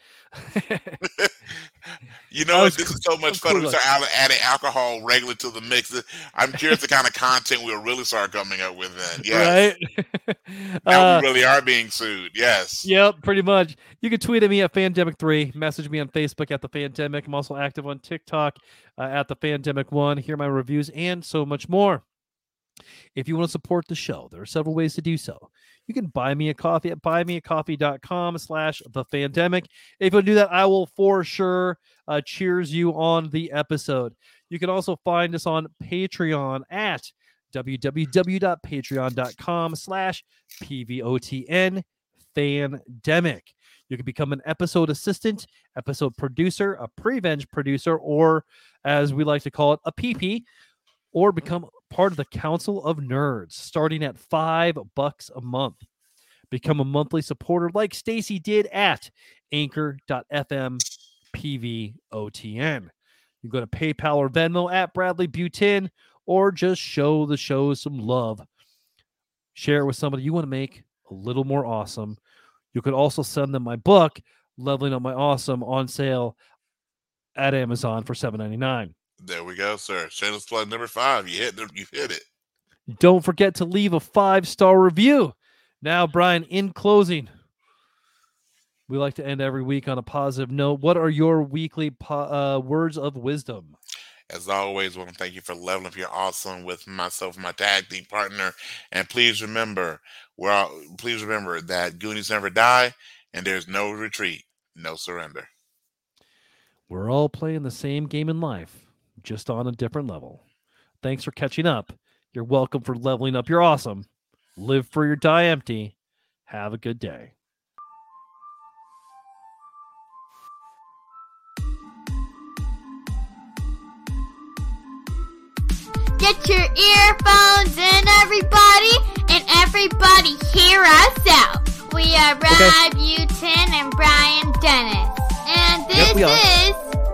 This is so much fun. We start adding alcohol regularly to the mix. I'm curious the kind of content we'll really start coming up with then. Yes. Right. Now we really are being sued. Yes. Yep, pretty much. You can tweet at me at Fandemic3. Message me on Facebook at The Fandemic. I'm also active on TikTok at The Fandemic1. Hear my reviews and so much more. If you want to support the show, there are several ways to do so. You can buy me a coffee at buymeacoffee.com/thefandemic. If you'll do that, I will for sure cheers you on the episode. You can also find us on Patreon at www.patreon.com/PVOTN You can become an episode assistant, episode producer, a pre-venge producer, or as we like to call it, a PP, or become part of the Council of Nerds, starting at $5 a month. Become a monthly supporter like Stacy did at anchor.fm PVOTN. You go to PayPal or Venmo at Bradley Butin, or just show the show some love. Share it with somebody you want to make a little more awesome. You could also send them my book, Leveling Up My Awesome, on sale at Amazon for $7.99. There we go, sir. Shameless plug number 5. You hit it. Don't forget to leave a 5-star review. Now, Brian, in closing, we like to end every week on a positive note. What are your weekly words of wisdom? As always, I want to thank you for leveling up your awesome with myself and my tag team partner. And please remember that Goonies never die, and there's no retreat, no surrender. We're all playing the same game in life, just on a different level. Thanks for catching up. You're welcome for leveling up your awesome. Live free or die empty. Have a good day. Get your earphones in, everybody, and everybody hear us out. We are Brad Butin and Brian Dennis, and this is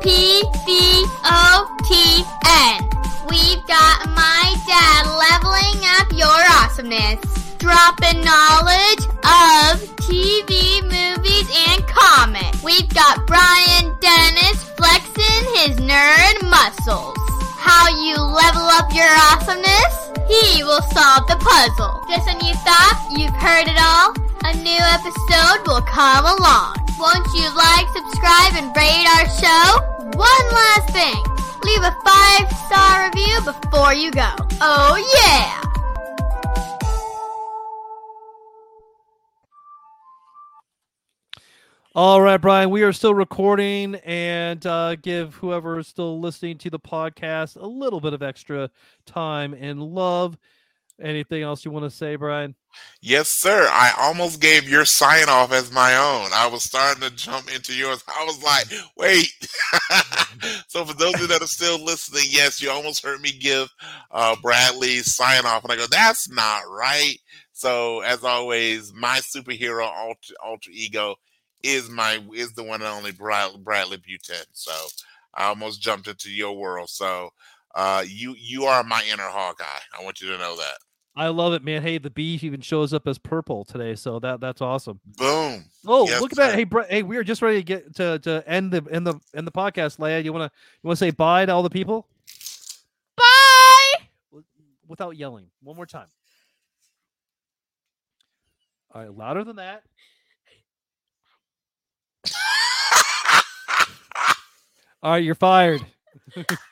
PVOTN. We've got my dad leveling up your awesomeness, dropping knowledge of TV, movies, and comics. We've got Brian Dennis flexing his nerd muscles. How you level up your awesomeness? He will solve the puzzle. Just when you thought you've heard it all, a new episode will come along. Won't you like, subscribe, and rate our show? One last thing. Leave a 5-star review before you go. Oh yeah! All right, Brian, we are still recording, and give whoever is still listening to the podcast a little bit of extra time and love. Anything else you want to say, Brian? Yes, sir. I almost gave your sign off as my own. I was starting to jump into yours. I was like, wait. So for those of you that are still listening, yes, you almost heard me give Bradley's sign off. And I go, that's not right. So as always, my superhero alter ego is the one and only Bradley Buten. So I almost jumped into your world. So you are my inner Hawkeye. I want you to know that. I love it, man. Hey, the bee even shows up as purple today, so that's awesome. Boom. Oh, yes, look at that! Hey, we are just ready to get to end the podcast. Leia, you want to say bye to all the people? Bye. Without yelling, one more time. All right, louder than that. All right, you're fired.